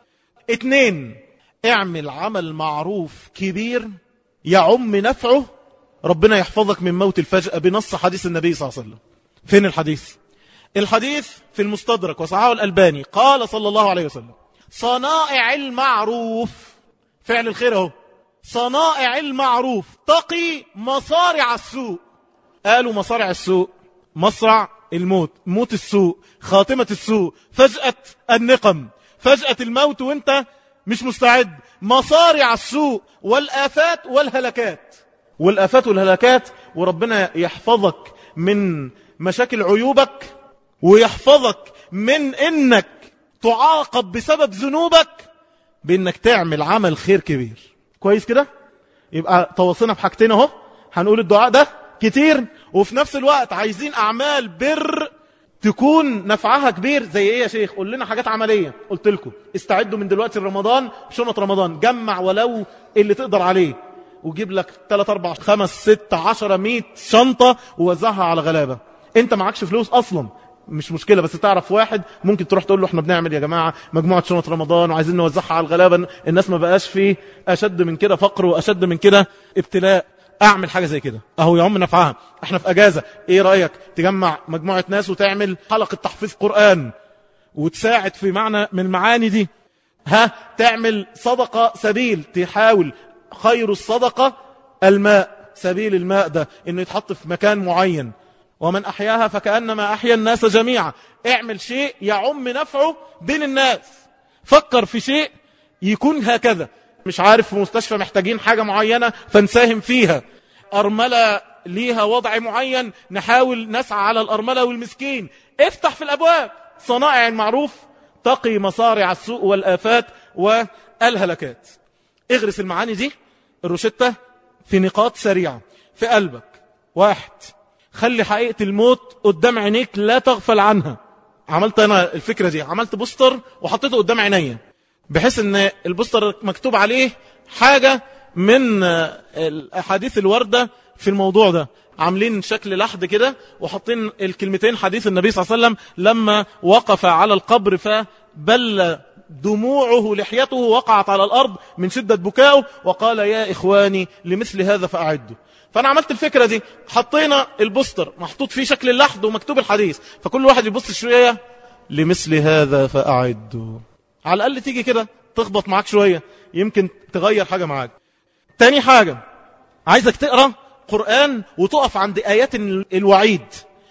2، اعمل عمل معروف كبير يعم نفعه، ربنا يحفظك من موت الفجأة، بنص حديث النبي صلى الله عليه وسلم. فين الحديث؟ الحديث في المستدرك وصححه الألباني. قال صلى الله عليه وسلم صنائع المعروف، فعل الخير اهو، صنائع المعروف تقي مصارع السوء. قالوا مصارع السوء، مصرع الموت، موت السوء، خاتمة السوء، فجأة النقم، فجأة الموت وانت مش مستعد. مصارع السوء والآفات والهلكات، والآفات والهلكات. وربنا يحفظك من مشاكل عيوبك، ويحفظك من انك تعاقب بسبب ذنوبك، بانك تعمل عمل خير كبير. كويس كده؟ يبقى تواصلنا بحاجتين اهو، هنقول الدعاء ده كتير، وفي نفس الوقت عايزين أعمال بر تكون نفعها كبير. زي ايه يا شيخ؟ قول لنا حاجات عملية. قلت لكم استعدوا من دلوقتي رمضان بشنط رمضان، جمع ولو اللي تقدر عليه، وجيب لك 3 4 5 6 10 100 شنطة ووزعها على غلابة. انت معكش فلوس اصلا مش مشكلة، بس تعرف واحد ممكن تروح تقول له احنا بنعمل يا جماعة مجموعة شنط رمضان وعايزين نوزعها على الغلابة. الناس ما بقاش فيه اشد من كده فقر واشد من كده ابتلاء. اعمل حاجة زي كده اهو يعم نفعها. احنا في اجازة، ايه رأيك تجمع مجموعة ناس وتعمل حلقة تحفيظ قرآن وتساعد في معنى من المعاني دي؟ تعمل صدقة سبيل، تحاول. خير الصدقة الماء، سبيل الماء ده انه يتحط في مكان معين. ومن احياها فكأنما احيا الناس جميعا. اعمل شيء يعم نفعه بين الناس. فكر في شيء يكون هكذا. مش عارف، في مستشفى محتاجين حاجة معينة فنساهم فيها. أرملة ليها وضع معين، نحاول نسعى على الأرملة والمسكين. افتح في الأبواب. صنائع المعروف تقي مصارع السوء والآفات والهلكات. اغرس المعاني دي، الروشتة في نقاط سريعة في قلبك. 1، خلي حقيقة الموت قدام عينيك، لا تغفل عنها. عملت أنا الفكرة دي، عملت بوستر وحطيته قدام عيني، بحيث ان البوستر مكتوب عليه حاجة من الأحاديث الواردة في الموضوع ده. عاملين شكل لحد كده وحاطين الكلمتين حديث النبي صلى الله عليه وسلم لما وقف على القبر فبل دموعه لحيته وقعت على الأرض من شدة بكائه وقال يا إخواني لمثل هذا فأعدوا. فأنا عملت الفكرة دي، حطينا البوستر محطوط فيه شكل اللحد ومكتوب الحديث، فكل واحد يبص شوية لمثل هذا فأعدوا. على الأقل تيجي كده تخبط معاك شوية، يمكن تغير حاجة معاك. تاني حاجة، عايزك تقرأ قرآن وتقف عند آيات الوعيد.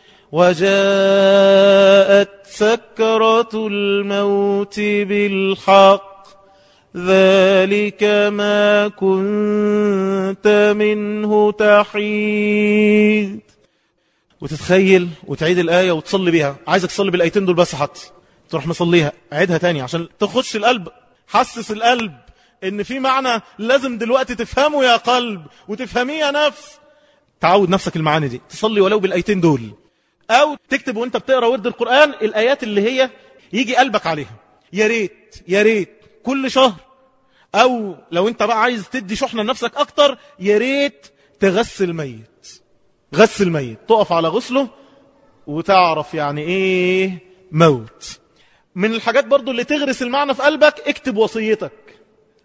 وجاءت سكرة الموت بالحق ذلك ما كنت منه تحيد. وتتخيل وتعيد الآية وتصلي بيها. عايزك تصلي بالآيتين دول بس، حتى تروح مصليها عيدها تاني عشان تخش القلب. حسس القلب ان في معنى لازم دلوقتي تفهمه يا قلب وتفهميه يا نفس. تعود نفسك المعاني دي، تصلي ولو بالآيتين دول، او تكتب وانت بتقرأ ورد القرآن الآيات اللي هي يجي قلبك عليها. يا ريت يا ريت كل شهر، او لو انت بقى عايز تدي شحنة لنفسك اكتر، يا ريت تغسل ميت. غسل ميت، تقف على غسله وتعرف يعني ايه موت. من الحاجات برضو اللي تغرس المعنى في قلبك، اكتب وصيتك.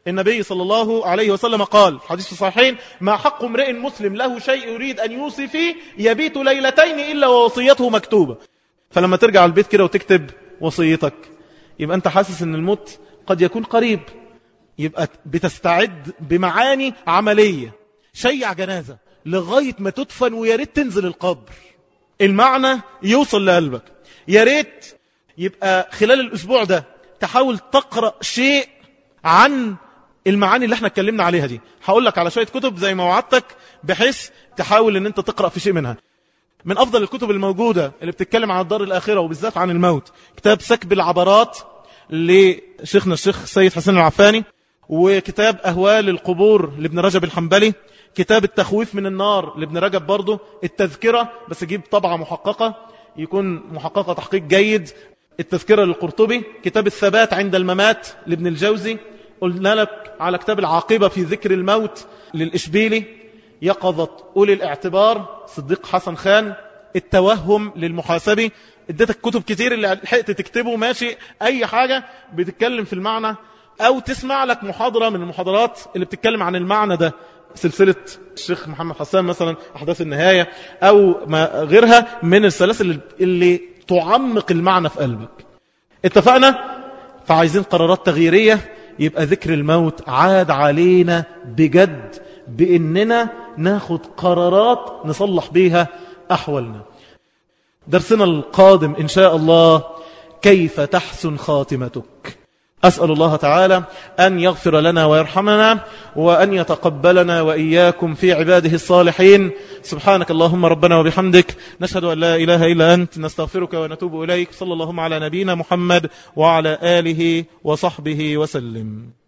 النبي صلى الله عليه وسلم قال حديث في الصحيحين: ما حق امرئ مسلم له شيء يريد أن يوصي فيه يبيت ليلتين إلا ووصيته مكتوبة. فلما ترجع البيت كده وتكتب وصيتك، يبقى أنت حاسس أن الموت قد يكون قريب، يبقى بتستعد بمعاني عملية. شيع جنازة لغاية ما تدفن، ويا ريت تنزل القبر المعنى يوصل لقلبك. يا ريت يبقى خلال الأسبوع ده تحاول تقرأ شيء عن المعاني اللي احنا اتكلمنا عليها دي. هقول لك على شوية كتب زي ما وعدتك، بحيث تحاول ان انت تقرأ في شيء منها. من أفضل الكتب الموجودة اللي بتتكلم عن الدار الآخرة وبالذات عن الموت كتاب سكب العبرات لشيخنا الشيخ سيد حسين العفاني، وكتاب أهوال القبور لابن رجب الحنبلي، كتاب التخويف من النار لابن رجب برضه، التذكرة بس جيب طبعة محققة، يكون محققة تحقيق جيد، التذكرة للقرطبي، كتاب الثبات عند الممات لابن الجوزي، قلنا لك على كتاب العاقبة في ذكر الموت للإشبيلي، يقظة أولي الاعتبار صديق حسن خان، التوهم للمحاسبي. اديتك كتب كتير اللي لحقت تكتبه ماشي، أي حاجة بتتكلم في المعنى، أو تسمع لك محاضرة من المحاضرات اللي بتتكلم عن المعنى ده، سلسلة الشيخ محمد حسان مثلا أحداث النهاية، أو ما غيرها من السلاسل اللي تعمق المعنى في قلبك. اتفقنا؟ فعايزين قرارات تغييرية، يبقى ذكر الموت عاد علينا بجد، بإننا ناخد قرارات نصلح بيها أحوالنا. درسنا القادم إن شاء الله: كيف تحسن خاتمتك. أسأل الله تعالى أن يغفر لنا ويرحمنا، وأن يتقبلنا وإياكم في عباده الصالحين. سبحانك اللهم ربنا وبحمدك، نشهد أن لا إله إلا أنت، نستغفرك ونتوب إليك. صلى اللهم على نبينا محمد وعلى آله وصحبه وسلم.